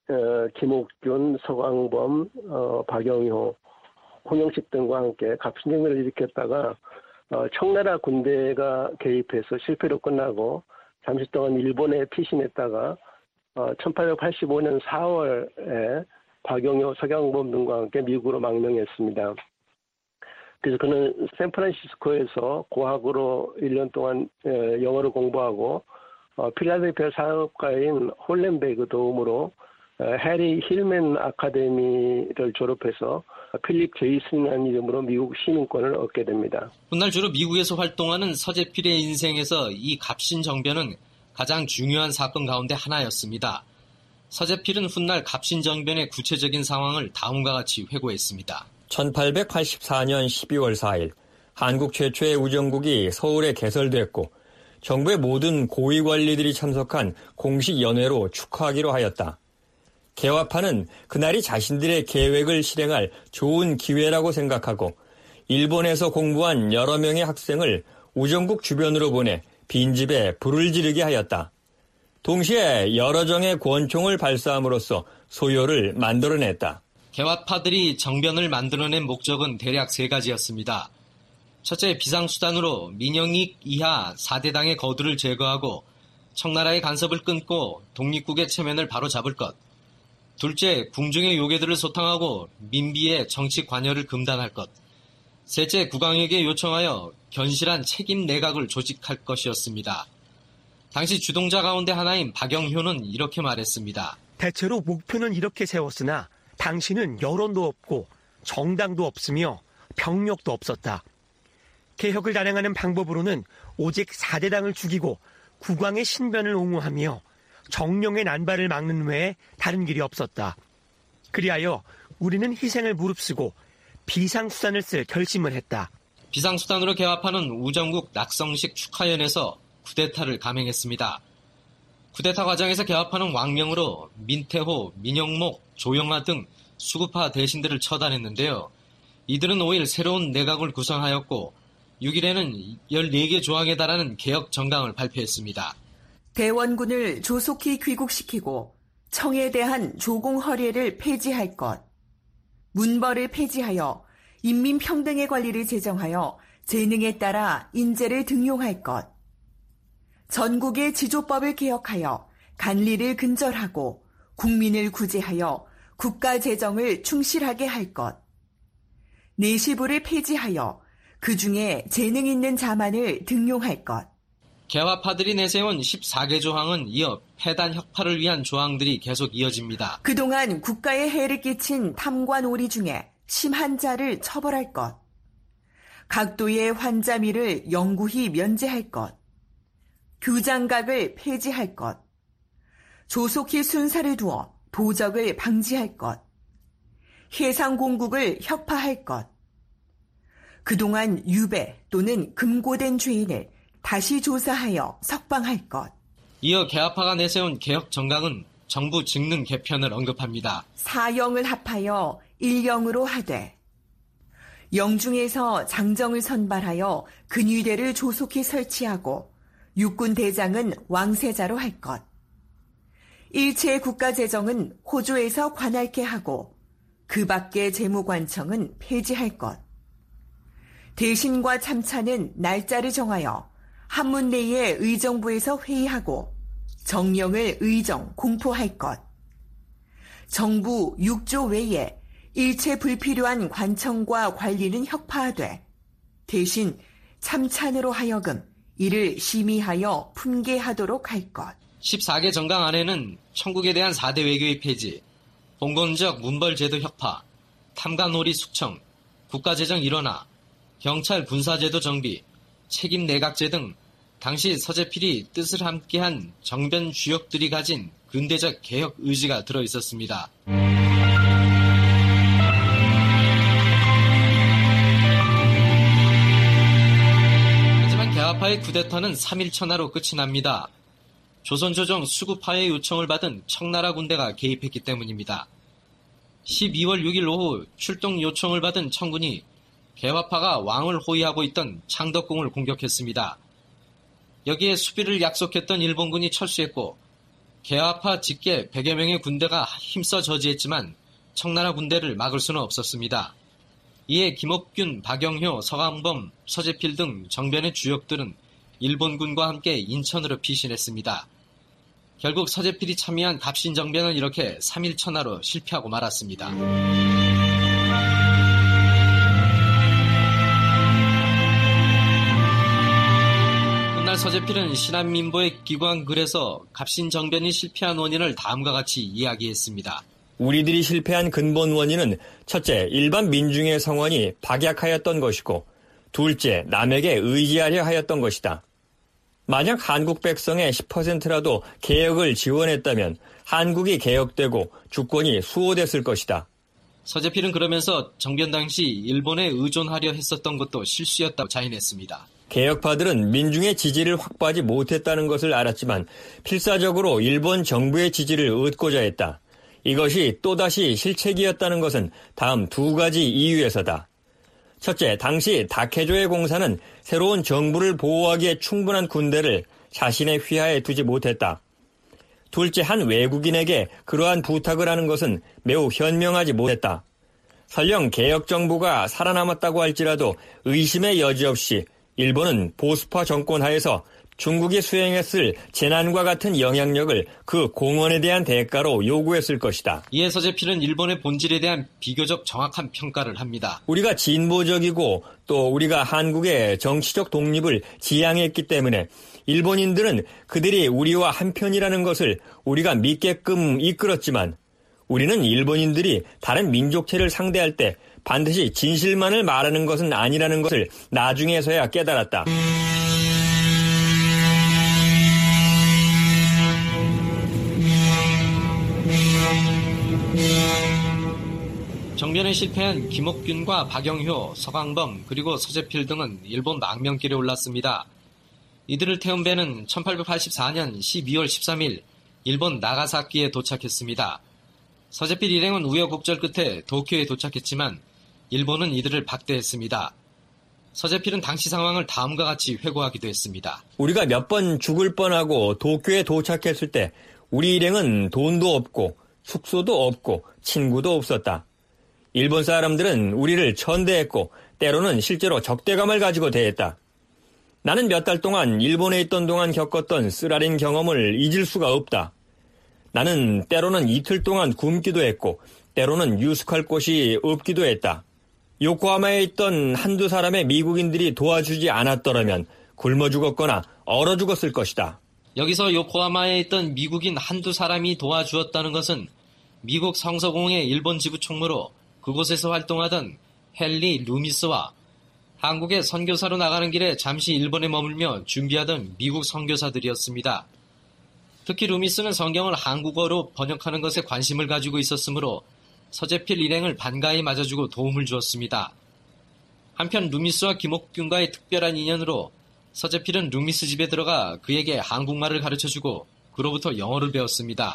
[SPEAKER 8] 김옥균, 서광범, 박영효, 홍영식 등과 함께 갑신정변을 일으켰다가 청나라 군대가 개입해서 실패로 끝나고 잠시 동안 일본에 피신했다가 천팔백팔십오 년 사월에 박영효, 서광범 등과 함께 미국으로 망명했습니다. 그래서 그는 샌프란시스코에서 고학으로 일 년 동안 영어를 공부하고 어, 필라델피아 사업가인 홀렌베그 도움으로 어, 해리 힐맨 아카데미를 졸업해서 필립 제이슨이라는 이름으로 미국 시민권을 얻게 됩니다.
[SPEAKER 7] 훗날 주로 미국에서 활동하는 서재필의 인생에서 이 갑신정변은 가장 중요한 사건 가운데 하나였습니다. 서재필은 훗날 갑신정변의 구체적인 상황을 다음과 같이 회고했습니다.
[SPEAKER 9] 천팔백팔십사 년 십이월 사일 한국 최초의 우정국이 서울에 개설됐고 정부의 모든 고위 관리들이 참석한 공식 연회로 축하하기로 하였다. 개화파는 그날이 자신들의 계획을 실행할 좋은 기회라고 생각하고 일본에서 공부한 여러 명의 학생을 우정국 주변으로 보내 빈집에 불을 지르게 하였다. 동시에 여러 정의 권총을 발사함으로써 소요를 만들어냈다.
[SPEAKER 7] 개화파들이 정변을 만들어낸 목적은 대략 세 가지였습니다. 첫째, 비상수단으로 민영익 이하 사 대 당의 거두를 제거하고 청나라의 간섭을 끊고 독립국의 체면을 바로잡을 것. 둘째, 궁중의 요괴들을 소탕하고 민비의 정치 관여를 금단할 것. 셋째, 국왕에게 요청하여 견실한 책임 내각을 조직할 것이었습니다. 당시 주동자 가운데 하나인 박영효는 이렇게 말했습니다.
[SPEAKER 10] 대체로 목표는 이렇게 세웠으나 당시는 여론도 없고 정당도 없으며 병력도 없었다. 개혁을 단행하는 방법으로는 오직 사 대 당을 죽이고 국왕의 신변을 옹호하며 정령의 난발을 막는 외에 다른 길이 없었다. 그리하여 우리는 희생을 무릅쓰고 비상수단을 쓸 결심을 했다.
[SPEAKER 7] 비상수단으로 개화파는 우정국 낙성식 축하연에서 쿠데타를 감행했습니다. 쿠데타 과정에서 개화파는 왕명으로 민태호, 민영목, 조영하 등 수구파 대신들을 처단했는데요. 이들은 오 일 새로운 내각을 구성하였고 육 일에는 열네 개 조항에 달하는 개혁 정강을 발표했습니다.
[SPEAKER 11] 대원군을 조속히 귀국시키고 청에 대한 조공 허례를 폐지할 것. 문벌을 폐지하여 인민평등의 관리를 제정하여 재능에 따라 인재를 등용할 것. 전국의 지조법을 개혁하여 간리를 근절하고 국민을 구제하여 국가 재정을 충실하게 할 것. 내시부를 폐지하여 그 중에 재능 있는 자만을 등용할 것.
[SPEAKER 7] 개화파들이 내세운 십사 개 조항은 이어 폐단 혁파를 위한 조항들이 계속 이어집니다.
[SPEAKER 11] 그동안 국가에 해를 끼친 탐관 오리 중에 심한 자를 처벌할 것. 각도의 환자미를 영구히 면제할 것. 규장각을 폐지할 것. 조속히 순사를 두어 도적을 방지할 것. 해상공국을 혁파할 것. 그동안 유배 또는 금고된 죄인을 다시 조사하여 석방할 것.
[SPEAKER 7] 이어 개화파가 내세운 개혁 정강은 정부 직능 개편을 언급합니다.
[SPEAKER 11] 사영을 합하여 일영으로 하되 영중에서 장정을 선발하여 근위대를 조속히 설치하고 육군 대장은 왕세자로 할 것. 일체 국가재정은 호조에서 관할케 하고 그 밖의 재무관청은 폐지할 것. 대신과 참차는 날짜를 정하여 한문 내에 의정부에서 회의하고 정령을 의정, 공포할 것. 정부 육 조 외에 일체 불필요한 관청과 관리는 혁파하되 대신 참찬으로 하여금 이를 심의하여 품계하도록 할 것.
[SPEAKER 7] 십사 개 정강 안에는 천국에 대한 사 대 외교의 폐지, 봉건적 문벌제도 혁파, 탐관오리 숙청, 국가재정 일원화, 경찰 군사제도 정비, 책임 내각제 등 당시 서재필이 뜻을 함께한 정변 주역들이 가진 근대적 개혁 의지가 들어있었습니다. 하지만 개화파의 쿠데타는 삼 일 천하로 끝이 납니다. 조선조정 수구파의 요청을 받은 청나라 군대가 개입했기 때문입니다. 십이월 육일 오후 출동 요청을 받은 청군이 개화파가 왕을 호위하고 있던 창덕궁을 공격했습니다. 여기에 수비를 약속했던 일본군이 철수했고 개화파 직계 백여 명의 군대가 힘써 저지했지만 청나라 군대를 막을 수는 없었습니다. 이에 김옥균, 박영효, 서강범, 서재필 등 정변의 주역들은 일본군과 함께 인천으로 피신했습니다. 결국 서재필이 참여한 갑신정변은 이렇게 삼 일 천하로 실패하고 말았습니다. 훗날 서재필은 신한민보에 기고한 글에서 갑신정변이 실패한 원인을 다음과 같이 이야기했습니다.
[SPEAKER 9] 우리들이 실패한 근본 원인은 첫째, 일반 민중의 성원이 박약하였던 것이고 둘째, 남에게 의지하려 하였던 것이다. 만약 한국 백성의 십 퍼센트라도 개혁을 지원했다면 한국이 개혁되고 주권이 수호됐을 것이다.
[SPEAKER 7] 서재필은 그러면서 정변 당시 일본에 의존하려 했었던 것도 실수였다고 자인했습니다.
[SPEAKER 9] 개혁파들은 민중의 지지를 확보하지 못했다는 것을 알았지만 필사적으로 일본 정부의 지지를 얻고자 했다. 이것이 또다시 실책이었다는 것은 다음 두 가지 이유에서다. 첫째, 당시 다케조의 공사는 새로운 정부를 보호하기에 충분한 군대를 자신의 휘하에 두지 못했다. 둘째, 한 외국인에게 그러한 부탁을 하는 것은 매우 현명하지 못했다. 설령 개혁정부가 살아남았다고 할지라도 의심의 여지 없이 일본은 보수파 정권 하에서 중국이 수행했을 재난과 같은 영향력을 그 공헌에 대한 대가로 요구했을 것이다.
[SPEAKER 7] 이에 서재필은 일본의 본질에 대한 비교적 정확한 평가를 합니다.
[SPEAKER 9] 우리가 진보적이고 또 우리가 한국의 정치적 독립을 지향했기 때문에 일본인들은 그들이 우리와 한편이라는 것을 우리가 믿게끔 이끌었지만 우리는 일본인들이 다른 민족체를 상대할 때 반드시 진실만을 말하는 것은 아니라는 것을 나중에서야 깨달았다.
[SPEAKER 7] 정변에 실패한 김옥균과 박영효, 서강범 그리고 서재필 등은 일본 망명길에 올랐습니다. 이들을 태운 배는 천팔백팔십사년 십이월 십삼일 일본 나가사키에 도착했습니다. 서재필 일행은 우여곡절 끝에 도쿄에 도착했지만 일본은 이들을 박대했습니다. 서재필은 당시 상황을 다음과 같이 회고하기도 했습니다.
[SPEAKER 9] 우리가 몇 번 죽을 뻔하고 도쿄에 도착했을 때 우리 일행은 돈도 없고 숙소도 없고 친구도 없었다. 일본 사람들은 우리를 천대했고 때로는 실제로 적대감을 가지고 대했다. 나는 몇 달 동안 일본에 있던 동안 겪었던 쓰라린 경험을 잊을 수가 없다. 나는 때로는 이틀 동안 굶기도 했고 때로는 유숙할 곳이 없기도 했다. 요코하마에 있던 한두 사람의 미국인들이 도와주지 않았더라면 굶어 죽었거나 얼어 죽었을 것이다.
[SPEAKER 7] 여기서 요코하마에 있던 미국인 한두 사람이 도와주었다는 것은 미국 성서공회 일본 지부 총무로 그곳에서 활동하던 헨리 루미스와 한국에 선교사로 나가는 길에 잠시 일본에 머물며 준비하던 미국 선교사들이었습니다. 특히 루미스는 성경을 한국어로 번역하는 것에 관심을 가지고 있었으므로 서재필 일행을 반가이 맞아주고 도움을 주었습니다. 한편 루미스와 김옥균과의 특별한 인연으로 서재필은 루미스 집에 들어가 그에게 한국말을 가르쳐주고 그로부터 영어를 배웠습니다.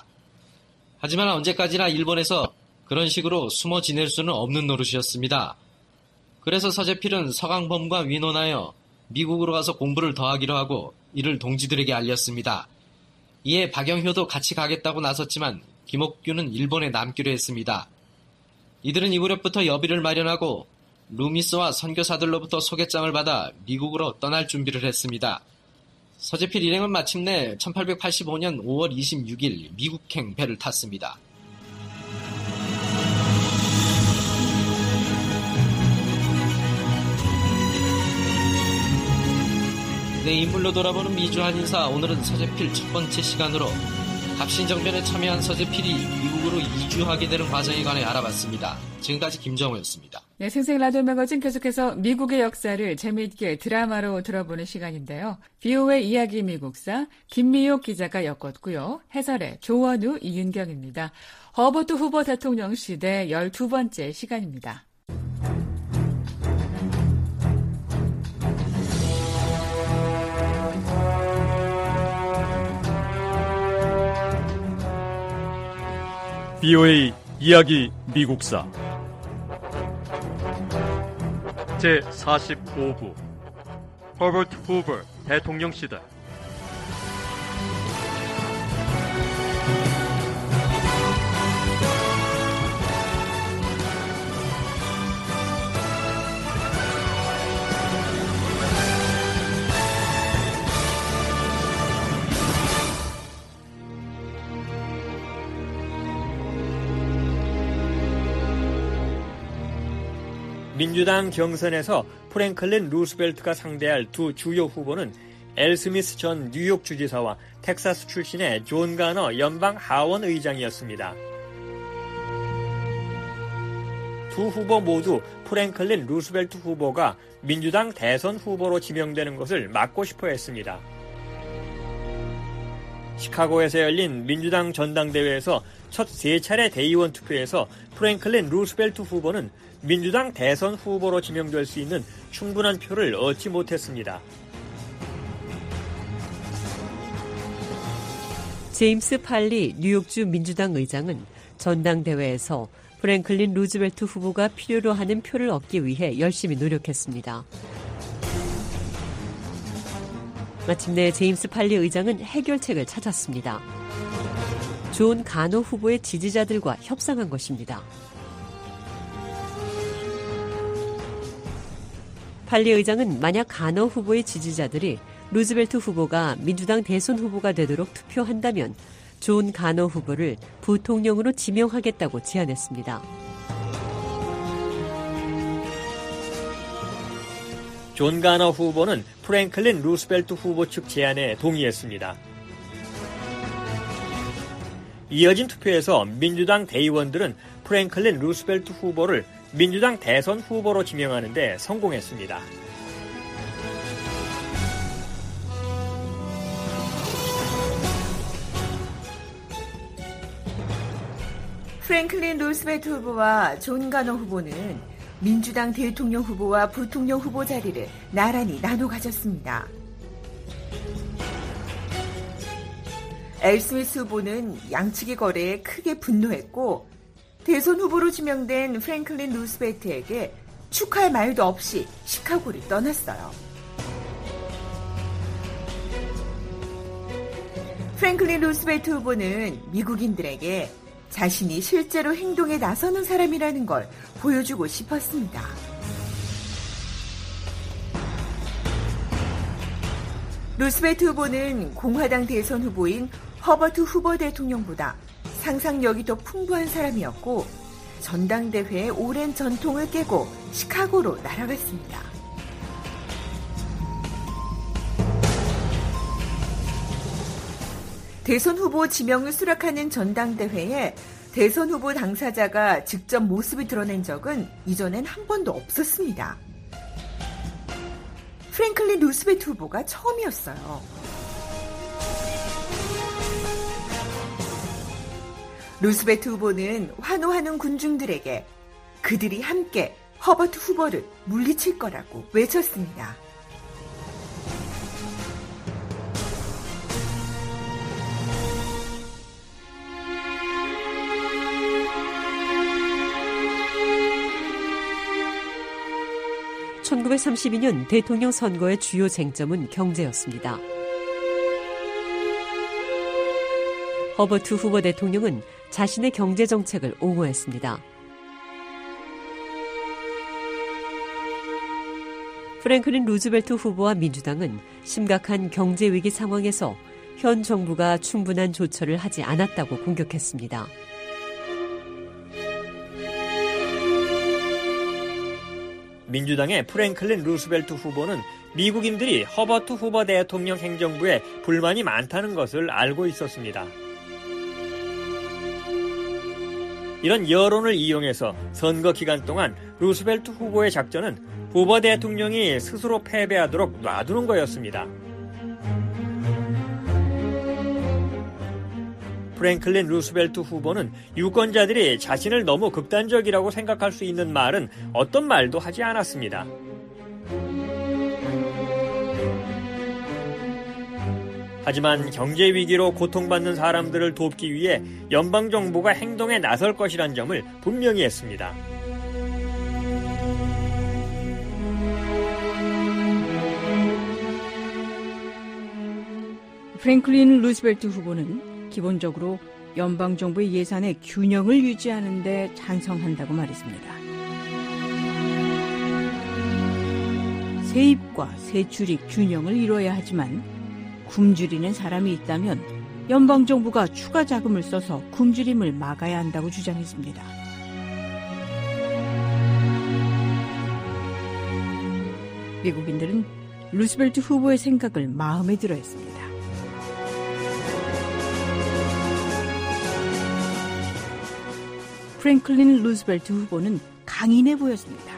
[SPEAKER 7] 하지만 언제까지나 일본에서 그런 식으로 숨어 지낼 수는 없는 노릇이었습니다. 그래서 서재필은 서강범과 위논하여 미국으로 가서 공부를 더 하기로 하고 이를 동지들에게 알렸습니다. 이에 박영효도 같이 가겠다고 나섰지만 김옥균은 일본에 남기로 했습니다. 이들은 이 무렵부터 여비를 마련하고 루미스와 선교사들로부터 소개장을 받아 미국으로 떠날 준비를 했습니다. 서재필 일행은 마침내 천팔백팔십오 년 오월 이십육일 미국행 배를 탔습니다. 내 인물로 돌아보는 미주 한인사, 오늘은 서재필 첫 번째 시간으로 갑신정변에 참여한 서재필이 미국으로 이주하게 되는 과정에 관해 알아봤습니다. 지금까지 김정우였습니다.
[SPEAKER 5] 네, 생생 라디오 매거진 계속해서 미국의 역사를 재미있게 드라마로 들어보는 시간인데요. 비오에이 이야기 미국사 김미옥 기자가 엮었고요. 해설의 조원우, 이윤경입니다. 허버트 후보 대통령 시대 열두 번째 시간입니다.
[SPEAKER 4] 비오에이 이야기 미국사 제사십오 부 허버트 후버 대통령 시대.
[SPEAKER 9] 민주당 경선에서 프랭클린 루스벨트가 상대할 두 주요 후보는 엘 스미스 전 뉴욕 주지사와 텍사스 출신의 존 가너 연방 하원 의장이었습니다. 두 후보 모두 프랭클린 루스벨트 후보가 민주당 대선 후보로 지명되는 것을 막고 싶어 했습니다. 시카고에서 열린 민주당 전당대회에서 첫 세 차례 대의원 투표에서 프랭클린 루스벨트 후보는 민주당 대선 후보로 지명될 수 있는 충분한 표를 얻지 못했습니다.
[SPEAKER 12] 제임스 팔리 뉴욕주 민주당 의장은 전당대회에서 프랭클린 루즈벨트 후보가 필요로 하는 표를 얻기 위해 열심히 노력했습니다. 마침내 제임스 팔리 의장은 해결책을 찾았습니다. 존 가노 후보의 지지자들과 협상한 것입니다. 팔리 의장은 만약 가너 후보의 지지자들이 루즈벨트 후보가 민주당 대선 후보가 되도록 투표한다면 존 가너 후보를 부통령으로 지명하겠다고 제안했습니다.
[SPEAKER 9] 존 가너 후보는 프랭클린 루스벨트 후보 측 제안에 동의했습니다. 이어진 투표에서 민주당 대의원들은 프랭클린 루스벨트 후보를 민주당 대선 후보로 지명하는 데 성공했습니다.
[SPEAKER 11] 프랭클린 루스벨트 후보와 존 가너 후보는 민주당 대통령 후보와 부통령 후보 자리를 나란히 나눠 가졌습니다. 엘 스미스 후보는 양측의 거래에 크게 분노했고 대선 후보로 지명된 프랭클린 루스벨트에게 축하할 말도 없이 시카고를 떠났어요. 프랭클린 루스벨트 후보는 미국인들에게 자신이 실제로 행동에 나서는 사람이라는 걸 보여주고 싶었습니다. 루스벨트 후보는 공화당 대선 후보인 허버트 후보 대통령보다 상상력이 더 풍부한 사람이었고 전당대회의 오랜 전통을 깨고 시카고로 날아갔습니다. 대선 후보 지명을 수락하는 전당대회에 대선 후보 당사자가 직접 모습을 드러낸 적은 이전엔 한 번도 없었습니다. 프랭클린 루스벨트 후보가 처음이었어요. 루스벨트 후보는 환호하는 군중들에게 그들이 함께 허버트 후보를 물리칠 거라고 외쳤습니다.
[SPEAKER 12] 천구백삼십이 년 대통령 선거의 주요 쟁점은 경제였습니다. 허버트 후보 대통령은 자신의 경제 정책을 옹호했습니다. 프랭클린 루즈벨트 후보와 민주당은 심각한 경제 위기 상황에서 현 정부가 충분한 조처를 하지 않았다고 공격했습니다.
[SPEAKER 9] 민주당의 프랭클린 루스벨트 후보는 미국인들이 허버트 후보 대통령 행정부에 불만이 많다는 것을 알고 있었습니다. 이런 여론을 이용해서 선거 기간 동안 루스벨트 후보의 작전은 후보 대통령이 스스로 패배하도록 놔두는 거였습니다. 프랭클린 루스벨트 후보는 유권자들이 자신을 너무 극단적이라고 생각할 수 있는 말은 어떤 말도 하지 않았습니다. 하지만 경제 위기로 고통받는 사람들을 돕기 위해 연방정부가 행동에 나설 것이란 점을 분명히 했습니다.
[SPEAKER 13] 프랭클린 루스벨트 후보는 기본적으로 연방정부의 예산의 균형을 유지하는 데 찬성한다고 말했습니다. 세입과 세출이 균형을 이뤄야 하지만 굶주리는 사람이 있다면 연방정부가 추가 자금을 써서 굶주림을 막아야 한다고 주장했습니다. 미국인들은 루스벨트 후보의 생각을 마음에 들어 했습니다. 프랭클린 루스벨트 후보는 강인해 보였습니다.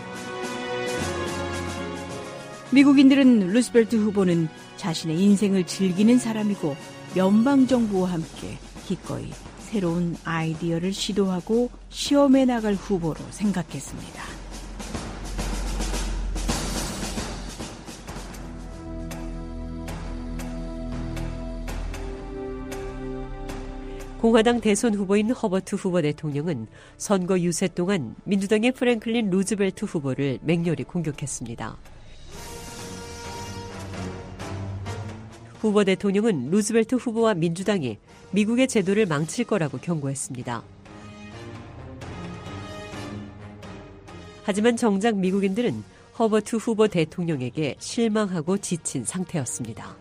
[SPEAKER 13] 미국인들은 루스벨트 후보는 자신의 인생을 즐기는 사람이고 연방정부와 함께 기꺼이 새로운 아이디어를 시도하고 시험해 나갈 후보로 생각했습니다.
[SPEAKER 12] 공화당 대선 후보인 허버트 후보 대통령은 선거 유세 동안 민주당의 프랭클린 루즈벨트 후보를 맹렬히 공격했습니다. 후보 대통령은 루즈벨트 후보와 민주당이 미국의 제도를 망칠 거라고 경고했습니다. 하지만 정작 미국인들은 허버트 후보 대통령에게 실망하고 지친 상태였습니다.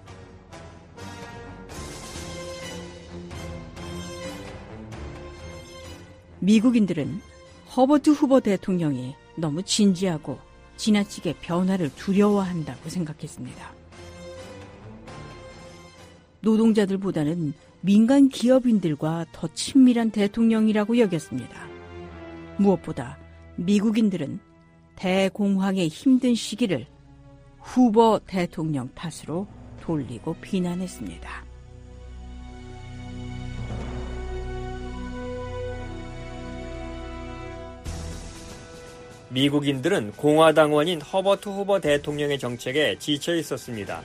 [SPEAKER 13] 미국인들은 허버트 후보 대통령이 너무 진지하고 지나치게 변화를 두려워한다고 생각했습니다. 노동자들보다는 민간 기업인들과 더 친밀한 대통령이라고 여겼습니다. 무엇보다 미국인들은 대공황의 힘든 시기를 후보 대통령 탓으로 돌리고 비난했습니다.
[SPEAKER 9] 미국인들은 공화당원인 허버트 후보 대통령의 정책에 지쳐 있었습니다.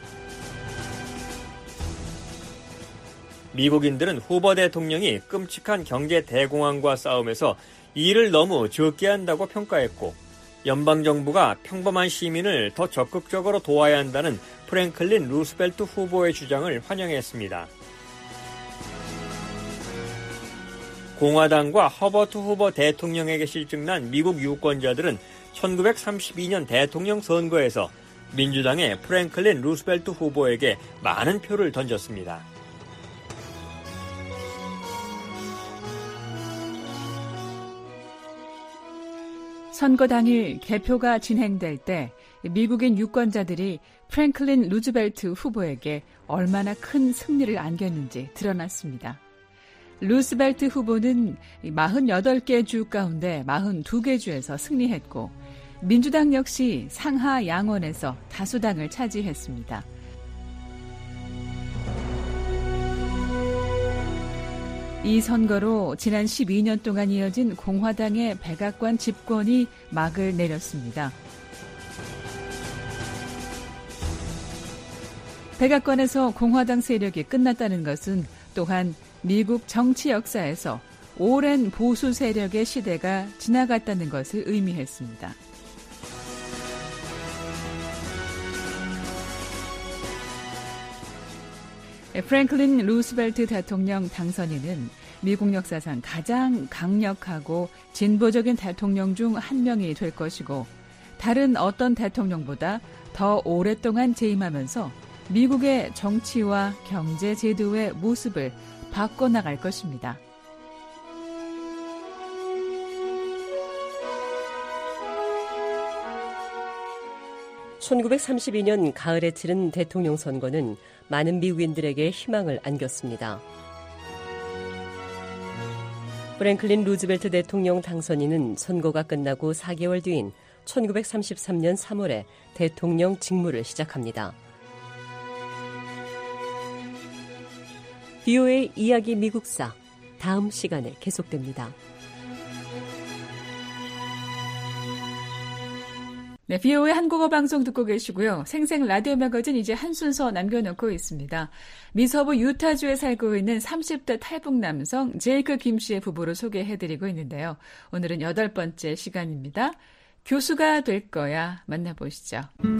[SPEAKER 9] 미국인들은 후보 대통령이 끔찍한 경제 대공황과 싸움에서 일을 너무 적게 한다고 평가했고 연방정부가 평범한 시민을 더 적극적으로 도와야 한다는 프랭클린 루스벨트 후보의 주장을 환영했습니다. 공화당과 허버트 후보 대통령에게 실증난 미국 유권자들은 천구백삼십이 년 대통령 선거에서 민주당의 프랭클린 루스벨트 후보에게 많은 표를 던졌습니다.
[SPEAKER 5] 선거 당일 개표가 진행될 때 미국인 유권자들이 프랭클린 루즈벨트 후보에게 얼마나 큰 승리를 안겼는지 드러났습니다. 루스벨트 후보는 사십팔 개 주 가운데 사십이 개 주에서 승리했고 민주당 역시 상하 양원에서 다수당을 차지했습니다. 이 선거로 지난 십이 년 동안 이어진 공화당의 백악관 집권이 막을 내렸습니다. 백악관에서 공화당 세력이 끝났다는 것은 또한 미국 정치 역사에서 오랜 보수 세력의 시대가 지나갔다는 것을 의미했습니다. 프랭클린 루스벨트 대통령 당선인은 미국 역사상 가장 강력하고 진보적인 대통령 중 한 명이 될 것이고 다른 어떤 대통령보다 더 오랫동안 재임하면서 미국의 정치와 경제 제도의 모습을 바꿔나갈 것입니다.
[SPEAKER 12] 천구백삼십이 년 가을에 치른 대통령 선거는 많은 미국인들에게 희망을 안겼습니다. 프랭클린 루즈벨트 대통령 당선인은 선거가 끝나고 사 개월 뒤인 천구백삼십삼 년 삼월에 대통령 직무를 시작합니다. 비오에이 이야기 미국사, 다음 시간에 계속됩니다.
[SPEAKER 5] 네, 비오에이 한국어 방송 듣고 계시고요. 생생 라디오 매거진 이제 한 순서 남겨놓고 있습니다. 미서부 유타주에 살고 있는 삼십 대 탈북 남성 제이크 김 씨의 부부를 소개해드리고 있는데요. 오늘은 여덟 번째 시간입니다. 교수가 될 거야 만나보시죠.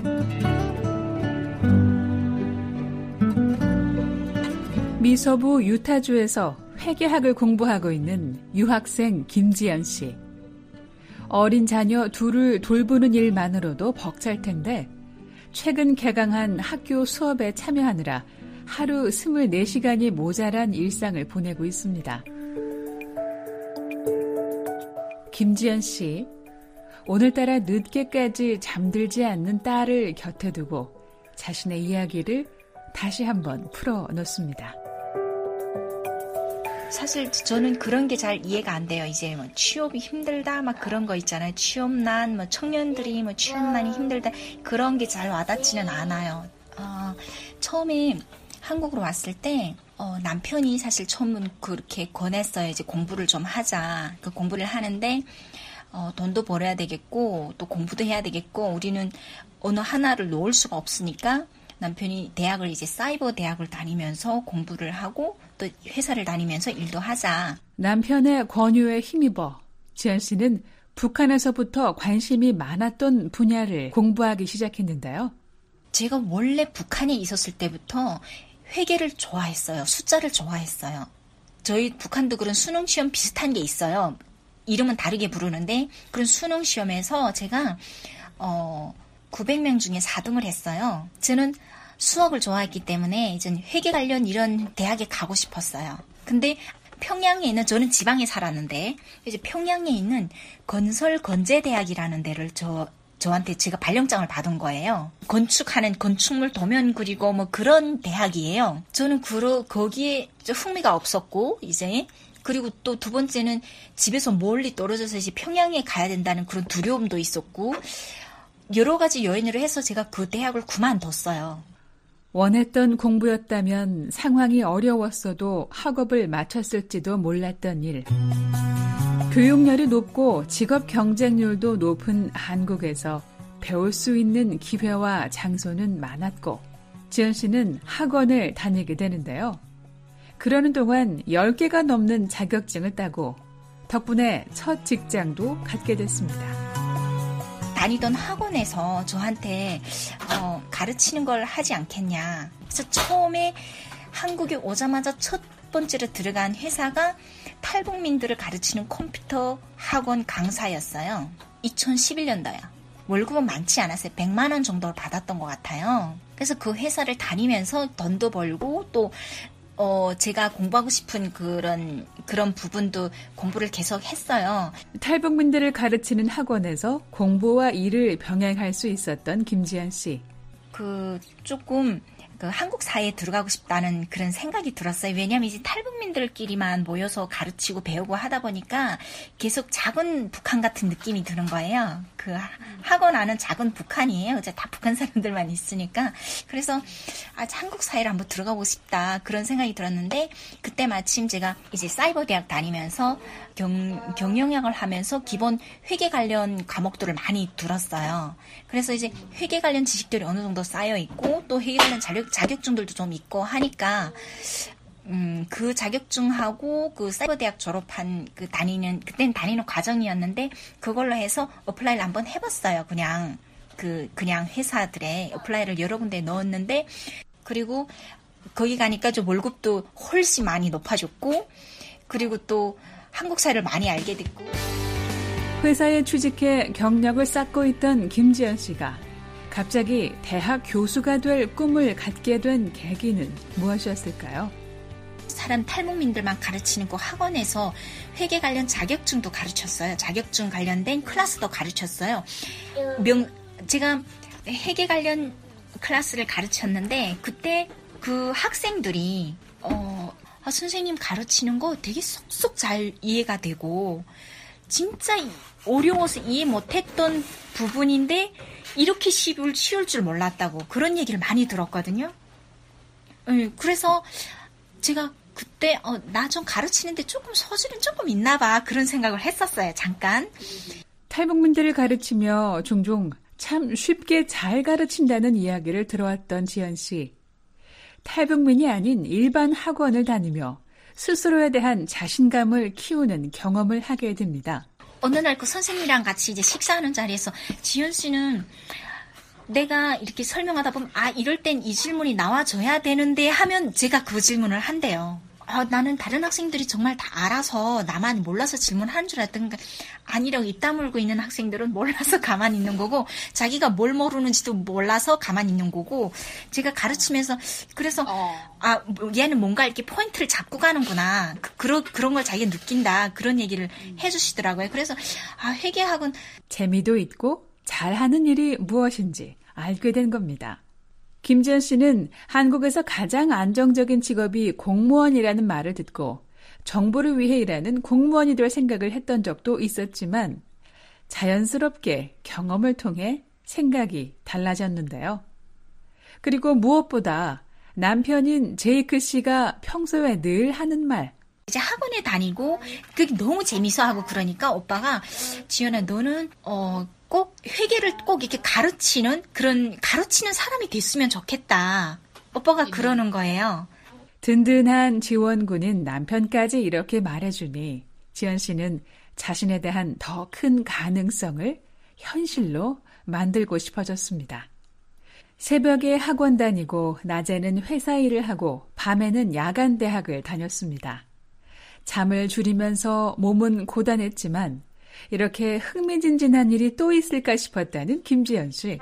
[SPEAKER 5] 미서부 유타주에서 회계학을 공부하고 있는 유학생 김지연 씨. 어린 자녀 둘을 돌보는 일만으로도 벅찰 텐데 최근 개강한 학교 수업에 참여하느라 하루 스물네 시간이 모자란 일상을 보내고 있습니다. 김지연 씨, 오늘따라 늦게까지 잠들지 않는 딸을 곁에 두고 자신의 이야기를 다시 한번 풀어놓습니다.
[SPEAKER 14] 사실 저는 그런 게 잘 이해가 안 돼요. 이제 뭐 취업이 힘들다 막 그런 거 있잖아요. 취업난, 뭐 청년들이 뭐 취업난이 힘들다 그런 게 잘 와닿지는 않아요. 어, 처음에 한국으로 왔을 때 어, 남편이 사실 처음은 그렇게 권했어요. 이제 공부를 좀 하자. 그 공부를 하는데 어, 돈도 벌어야 되겠고 또 공부도 해야 되겠고 우리는 어느 하나를 놓을 수가 없으니까 남편이 대학을 이제 사이버 대학을 다니면서 공부를 하고 또 회사를 다니면서 일도 하자.
[SPEAKER 5] 남편의 권유에 힘입어 지연 씨는 북한에서부터 관심이 많았던 분야를 공부하기 시작했는데요.
[SPEAKER 14] 제가 원래 북한에 있었을 때부터 회계를 좋아했어요. 숫자를 좋아했어요. 저희 북한도 그런 수능 시험 비슷한 게 있어요. 이름은 다르게 부르는데 그런 수능 시험에서 제가 어, 구백 명 중에 사 등을 했어요. 저는 수학을 좋아했기 때문에 이제 회계 관련 이런 대학에 가고 싶었어요. 근데 평양에 있는, 저는 지방에 살았는데 이제 평양에 있는 건설건재대학이라는 데를 저 저한테 제가 발령장을 받은 거예요. 건축하는 건축물 도면 그리고 뭐 그런 대학이에요. 저는 그러 거기에 흥미가 없었고 이제 그리고 또 두 번째는 집에서 멀리 떨어져서 이제 평양에 가야 된다는 그런 두려움도 있었고 여러 가지 요인으로 해서 제가 그 대학을 그만뒀어요.
[SPEAKER 5] 원했던 공부였다면 상황이 어려웠어도 학업을 마쳤을지도 몰랐던 일. 교육열이 높고 직업 경쟁률도 높은 한국에서 배울 수 있는 기회와 장소는 많았고 지연 씨는 학원을 다니게 되는데요. 그러는 동안 열 개가 넘는 자격증을 따고 덕분에 첫 직장도 갖게 됐습니다.
[SPEAKER 14] 다니던 학원에서 저한테 어, 가르치는 걸 하지 않겠냐. 그래서 처음에 한국에 오자마자 첫 번째로 들어간 회사가 탈북민들을 가르치는 컴퓨터 학원 강사였어요. 이천십일 년도요. 월급은 많지 않았어요. 백만 원 정도를 받았던 것 같아요. 그래서 그 회사를 다니면서 돈도 벌고 또 어, 제가 공부하고 싶은 그런, 그런 부분도 공부를 계속 했어요.
[SPEAKER 5] 탈북민들을 가르치는 학원에서 공부와 일을 병행할 수 있었던 김지연 씨.
[SPEAKER 14] 그, 조금, 그 한국 사회에 들어가고 싶다는 그런 생각이 들었어요. 왜냐하면 이제 탈북민들끼리만 모여서 가르치고 배우고 하다 보니까 계속 작은 북한 같은 느낌이 드는 거예요. 그 학원 안은 작은 북한이에요. 이제 다 북한 사람들만 있으니까. 그래서 아, 한국 사회를 한번 들어가고 싶다 그런 생각이 들었는데 그때 마침 제가 이제 사이버 대학 다니면서 경, 경영학을 하면서 기본 회계 관련 과목들을 많이 들었어요. 그래서 이제 회계 관련 지식들이 어느 정도 쌓여 있고 또 회계 관련 자격, 자격증들도 좀 있고 하니까 음, 그 자격증하고 그 사이버 대학 졸업한 그 다니는 그때는 다니는 과정이었는데 그걸로 해서 어플라이를 한번 해봤어요. 그냥 그 그냥 회사들에 어플라이를 여러 군데 넣었는데 그리고 거기 가니까 좀 월급도 훨씬 많이 높아졌고 그리고 또 한국 사회를 많이 알게 됐고.
[SPEAKER 5] 회사에 취직해 경력을 쌓고 있던 김지연 씨가 갑자기 대학 교수가 될 꿈을 갖게 된 계기는 무엇이었을까요?
[SPEAKER 14] 사람 탈북민들만 가르치는 그 학원에서 회계 관련 자격증도 가르쳤어요. 자격증 관련된 클래스도 가르쳤어요. 명, 제가 회계 관련 클래스를 가르쳤는데 그때 그 학생들이 어, 아, 선생님 가르치는 거 되게 쏙쏙 잘 이해가 되고 진짜 어려워서 이해 못했던 부분인데 이렇게 쉬울, 쉬울 줄 몰랐다고 그런 얘기를 많이 들었거든요. 네, 그래서 제가 그때 어, 나 좀 가르치는데 조금 소질은 조금 있나 봐 그런 생각을 했었어요. 잠깐.
[SPEAKER 5] 탈북민들을 가르치며 종종 참 쉽게 잘 가르친다는 이야기를 들어왔던 지연 씨. 탈북민이 아닌 일반 학원을 다니며 스스로에 대한 자신감을 키우는 경험을 하게 됩니다.
[SPEAKER 14] 어느 날 그 선생님이랑 같이 이제 식사하는 자리에서 지연 씨는 내가 이렇게 설명하다 보면 아 이럴 땐 이 질문이 나와줘야 되는데 하면 제가 그 질문을 한대요. 아, 나는 다른 학생들이 정말 다 알아서 나만 몰라서 질문하는 줄 알았던가 아니라고 입 다물고 있는 학생들은 몰라서 가만히 있는 거고 자기가 뭘 모르는지도 몰라서 가만히 있는 거고 제가 가르치면서 그래서 어. 아 얘는 뭔가 이렇게 포인트를 잡고 가는구나 그, 그런 그런 걸 자기가 느낀다 그런 얘기를 음. 해주시더라고요. 그래서 아 회계학은
[SPEAKER 5] 재미도 있고 잘하는 일이 무엇인지 알게 된 겁니다. 김지연 씨는 한국에서 가장 안정적인 직업이 공무원이라는 말을 듣고 정부를 위해 일하는 공무원이 될 생각을 했던 적도 있었지만 자연스럽게 경험을 통해 생각이 달라졌는데요. 그리고 무엇보다 남편인 제이크 씨가 평소에 늘 하는 말.
[SPEAKER 14] 이제 학원에 다니고 그게 너무 재밌어 하고 그러니까 오빠가 지연아 너는 어 꼭 회계를 꼭 이렇게 가르치는 그런 가르치는 사람이 됐으면 좋겠다. 오빠가 그러는 거예요.
[SPEAKER 5] 든든한 지원군인 남편까지 이렇게 말해주니 지연 씨는 자신에 대한 더 큰 가능성을 현실로 만들고 싶어졌습니다. 새벽에 학원 다니고 낮에는 회사 일을 하고 밤에는 야간 대학을 다녔습니다. 잠을 줄이면서 몸은 고단했지만 이렇게 흥미진진한 일이 또 있을까 싶었다는 김지연 씨.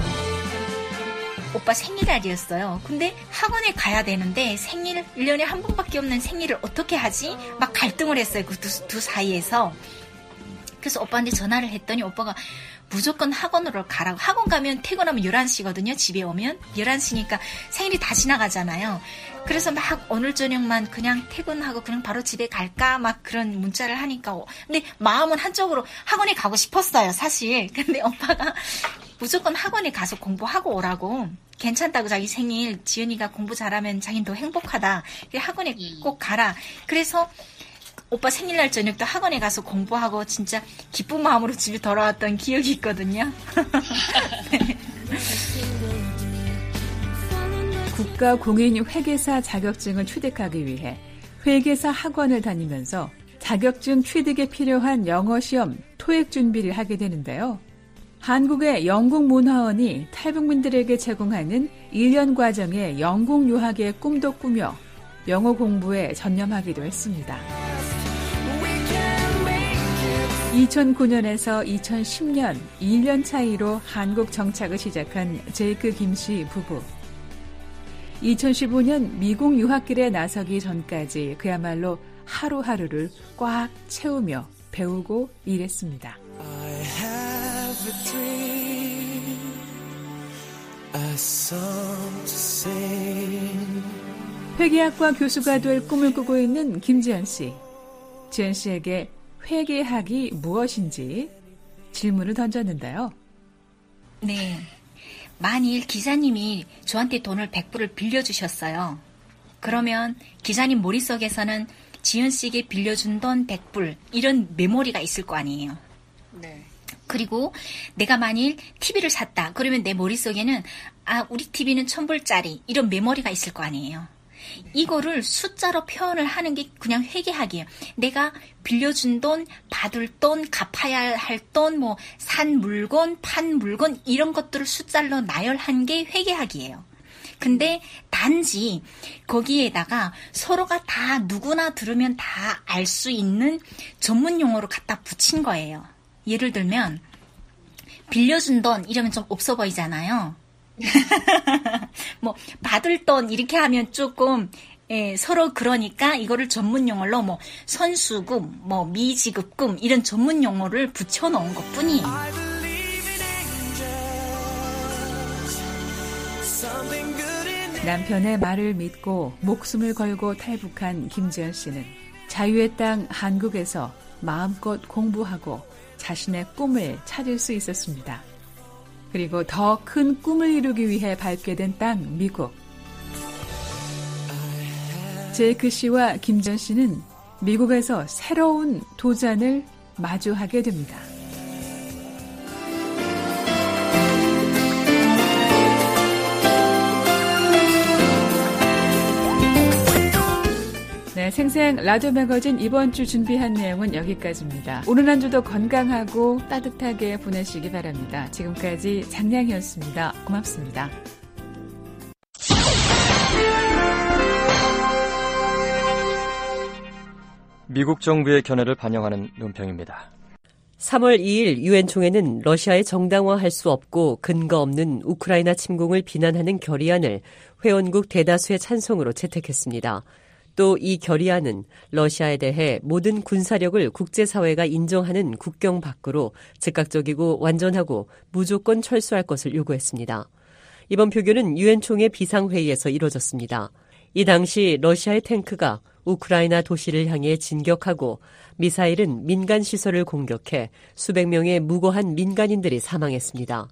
[SPEAKER 14] 오빠 생일날이었어요. 근데 학원에 가야 되는데 생일 일 년에 한 번밖에 없는 생일을 어떻게 하지? 막 갈등을 했어요. 그 두 두 사이에서. 그래서 오빠한테 전화를 했더니 오빠가 무조건 학원으로 가라고. 학원 가면 퇴근하면 열한 시거든요. 집에 오면. 열한 시니까 생일이 다 지나가잖아요. 그래서 막 오늘 저녁만 그냥 퇴근하고 그냥 바로 집에 갈까? 막 그런 문자를 하니까. 근데 마음은 한쪽으로 학원에 가고 싶었어요. 사실. 근데 오빠가 무조건 학원에 가서 공부하고 오라고. 괜찮다고 자기 생일. 지연이가 공부 잘하면 자기는 더 행복하다. 학원에 꼭 가라. 그래서 오빠 생일날 저녁도 학원에 가서 공부하고 진짜 기쁜 마음으로 집에 돌아왔던 기억이 있거든요. 네.
[SPEAKER 5] 국가공인회계사 자격증을 취득하기 위해 회계사 학원을 다니면서 자격증 취득에 필요한 영어시험, 토익 준비를 하게 되는데요. 한국의 영국문화원이 탈북민들에게 제공하는 일 년 과정의 영국 유학의 꿈도 꾸며 영어 공부에 전념하기도 했습니다. 이천구 년에서 이천십 년 일 년 차이로 한국 정착을 시작한 제이크 김씨 부부. 이천십오 년 미국 유학길에 나서기 전까지 그야말로 하루하루를 꽉 채우며 배우고 일했습니다.
[SPEAKER 2] I have a dream, a song to sing.
[SPEAKER 5] 회계학과 교수가 될 꿈을 꾸고 있는 김지연 씨. 지연 씨에게 회계학이 무엇인지 질문을 던졌는데요.
[SPEAKER 14] 네. 만일 기사님이 저한테 돈을 백 불을 빌려주셨어요. 그러면 기사님 머릿속에서는 지연 씨에게 빌려준 돈 백 불 이런 메모리가 있을 거 아니에요. 네. 그리고 내가 만일 티비를 샀다. 그러면 내 머릿속에는 아 우리 티비는 천 불짜리 이런 메모리가 있을 거 아니에요. 이거를 숫자로 표현을 하는 게 그냥 회계학이에요. 내가 빌려준 돈, 받을 돈, 갚아야 할 돈, 뭐 산 물건, 판 물건 이런 것들을 숫자로 나열한 게 회계학이에요. 근데 단지 거기에다가 서로가 다 누구나 들으면 다 알 수 있는 전문 용어로 갖다 붙인 거예요. 예를 들면 빌려준 돈 이러면 좀 없어 보이잖아요. 뭐 받을 돈 이렇게 하면 조금 예, 서로 그러니까 이거를 전문 용어로 뭐 선수금, 뭐 미지급금 이런 전문 용어를 붙여놓은 것뿐이에요.
[SPEAKER 5] 남편의 말을 믿고 목숨을 걸고 탈북한 김지연 씨는 자유의 땅 한국에서 마음껏 공부하고 자신의 꿈을 찾을 수 있었습니다. 그리고 더 큰 꿈을 이루기 위해 밟게 된 땅 미국. 제이크 씨와 김지연 씨는 미국에서 새로운 도전을 마주하게 됩니다. 네, 생생 라디오 매거진 이번 주 준비한 내용은 여기까지입니다. 오늘 한 주도 건강하고 따뜻하게 보내시기 바랍니다. 지금까지 장량이었습니다. 고맙습니다.
[SPEAKER 9] 미국 정부의 견해를 반영하는 논평입니다.
[SPEAKER 12] 삼월 이일 유엔 총회는 러시아의 정당화할 수 없고 근거 없는 우크라이나 침공을 비난하는 결의안을 회원국 대다수의 찬성으로 채택했습니다. 또 이 결의안은 러시아에 대해 모든 군사력을 국제사회가 인정하는 국경 밖으로 즉각적이고 완전하고 무조건 철수할 것을 요구했습니다. 이번 표결은 유엔 총회 비상회의에서 이뤄졌습니다. 이 당시 러시아의 탱크가 우크라이나 도시를 향해 진격하고 미사일은 민간 시설을 공격해 수백 명의 무고한 민간인들이 사망했습니다.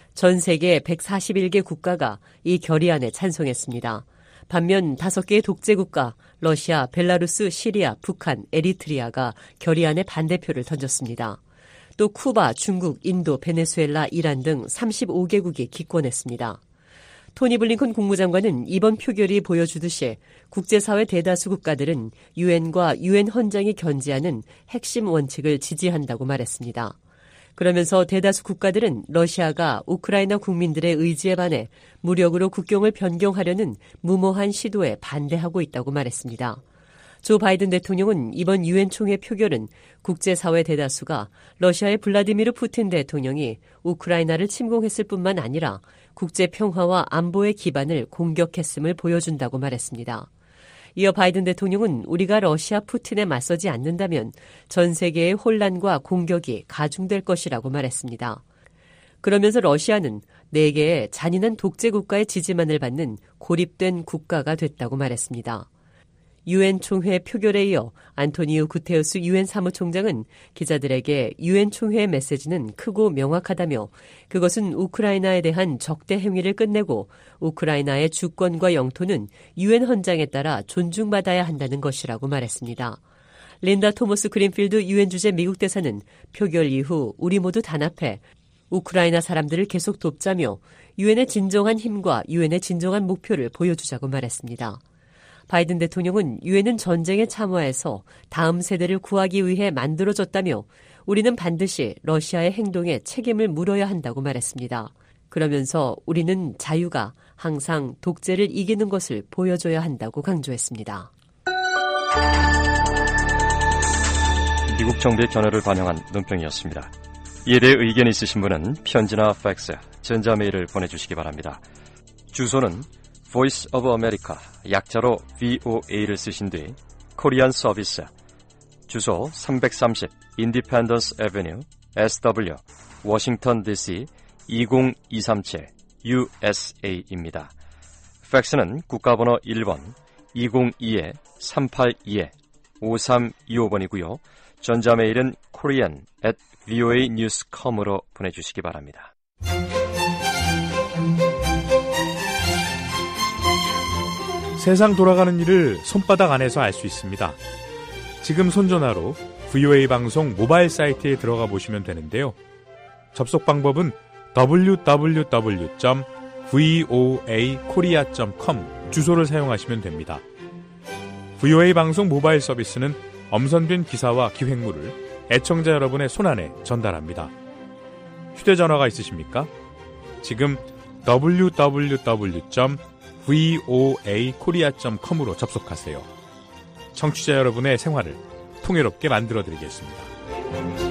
[SPEAKER 12] 전 세계 백사십일 개 국가가 이 결의안에 찬성했습니다. 반면 다섯 개의 독재국가 러시아, 벨라루스, 시리아, 북한, 에리트리아가 결의안에 반대표를 던졌습니다. 또 쿠바, 중국, 인도, 베네수엘라, 이란 등 삼십오 개국이 기권했습니다. 토니 블링컨 국무장관은 이번 표결이 보여주듯이 국제사회 대다수 국가들은 유엔과 유엔 헌장이 견지하는 핵심 원칙을 지지한다고 말했습니다. 그러면서 대다수 국가들은 러시아가 우크라이나 국민들의 의지에 반해 무력으로 국경을 변경하려는 무모한 시도에 반대하고 있다고 말했습니다. 조 바이든 대통령은 이번 유엔 총회 표결은 국제사회 대다수가 러시아의 블라디미르 푸틴 대통령이 우크라이나를 침공했을 뿐만 아니라 국제 평화와 안보의 기반을 공격했음을 보여준다고 말했습니다. 이어 바이든 대통령은 우리가 러시아 푸틴에 맞서지 않는다면 전 세계의 혼란과 공격이 가중될 것이라고 말했습니다. 그러면서 러시아는 네 개의 잔인한 독재 국가의 지지만을 받는 고립된 국가가 됐다고 말했습니다. 유엔 총회 표결에 이어 안토니오 구테우스 유엔 사무총장은 기자들에게 유엔 총회의 메시지는 크고 명확하다며 그것은 우크라이나에 대한 적대 행위를 끝내고 우크라이나의 주권과 영토는 유엔 헌장에 따라 존중받아야 한다는 것이라고 말했습니다. 린다 토머스 그린필드 유엔 주재 미국 대사는 표결 이후 우리 모두 단합해 우크라이나 사람들을 계속 돕자며 유엔의 진정한 힘과 유엔의 진정한 목표를 보여주자고 말했습니다. 바이든 대통령은 유엔은 전쟁에 참여해서 다음 세대를 구하기 위해 만들어졌다며 우리는 반드시 러시아의 행동에 책임을 물어야 한다고 말했습니다. 그러면서 우리는 자유가 항상 독재를 이기는 것을 보여줘야 한다고 강조했습니다.
[SPEAKER 9] 미국 정부의 견해를 반영한 논평이었습니다. 이에 대해 의견 있으신 분은 편지나 팩스, 전자메일을 보내주시기 바랍니다. 주소는 Voice of America, 약자로 브이오에이를 쓰신 뒤 코리안 서비스, 주소 삼백삼십 Independence Avenue, 에스더블유, 워싱턴 디씨 이공이삼칠 유에스에이입니다. 팩스는 국가번호 일 번 이공이 삼팔이 오삼이오 번이고요. 전자메일은 korean at voanews dot com으로 보내주시기 바랍니다.
[SPEAKER 15] 세상 돌아가는 일을 손바닥 안에서 알 수 있습니다. 지금 손전화로 브이오에이 방송 모바일 사이트에 들어가 보시면 되는데요. 접속 방법은 더블유 더블유 더블유 점 브이오에이 코리아 점 컴 주소를 사용하시면 됩니다. 브이오에이 방송 모바일 서비스는 엄선된 기사와 기획물을 애청자 여러분의 손안에 전달합니다. 휴대전화가 있으십니까? 지금 더블유 더블유 더블유 점 브이오에이 코리아 점 컴으로 접속하세요. 청취자 여러분의 생활을 통일롭게 만들어드리겠습니다.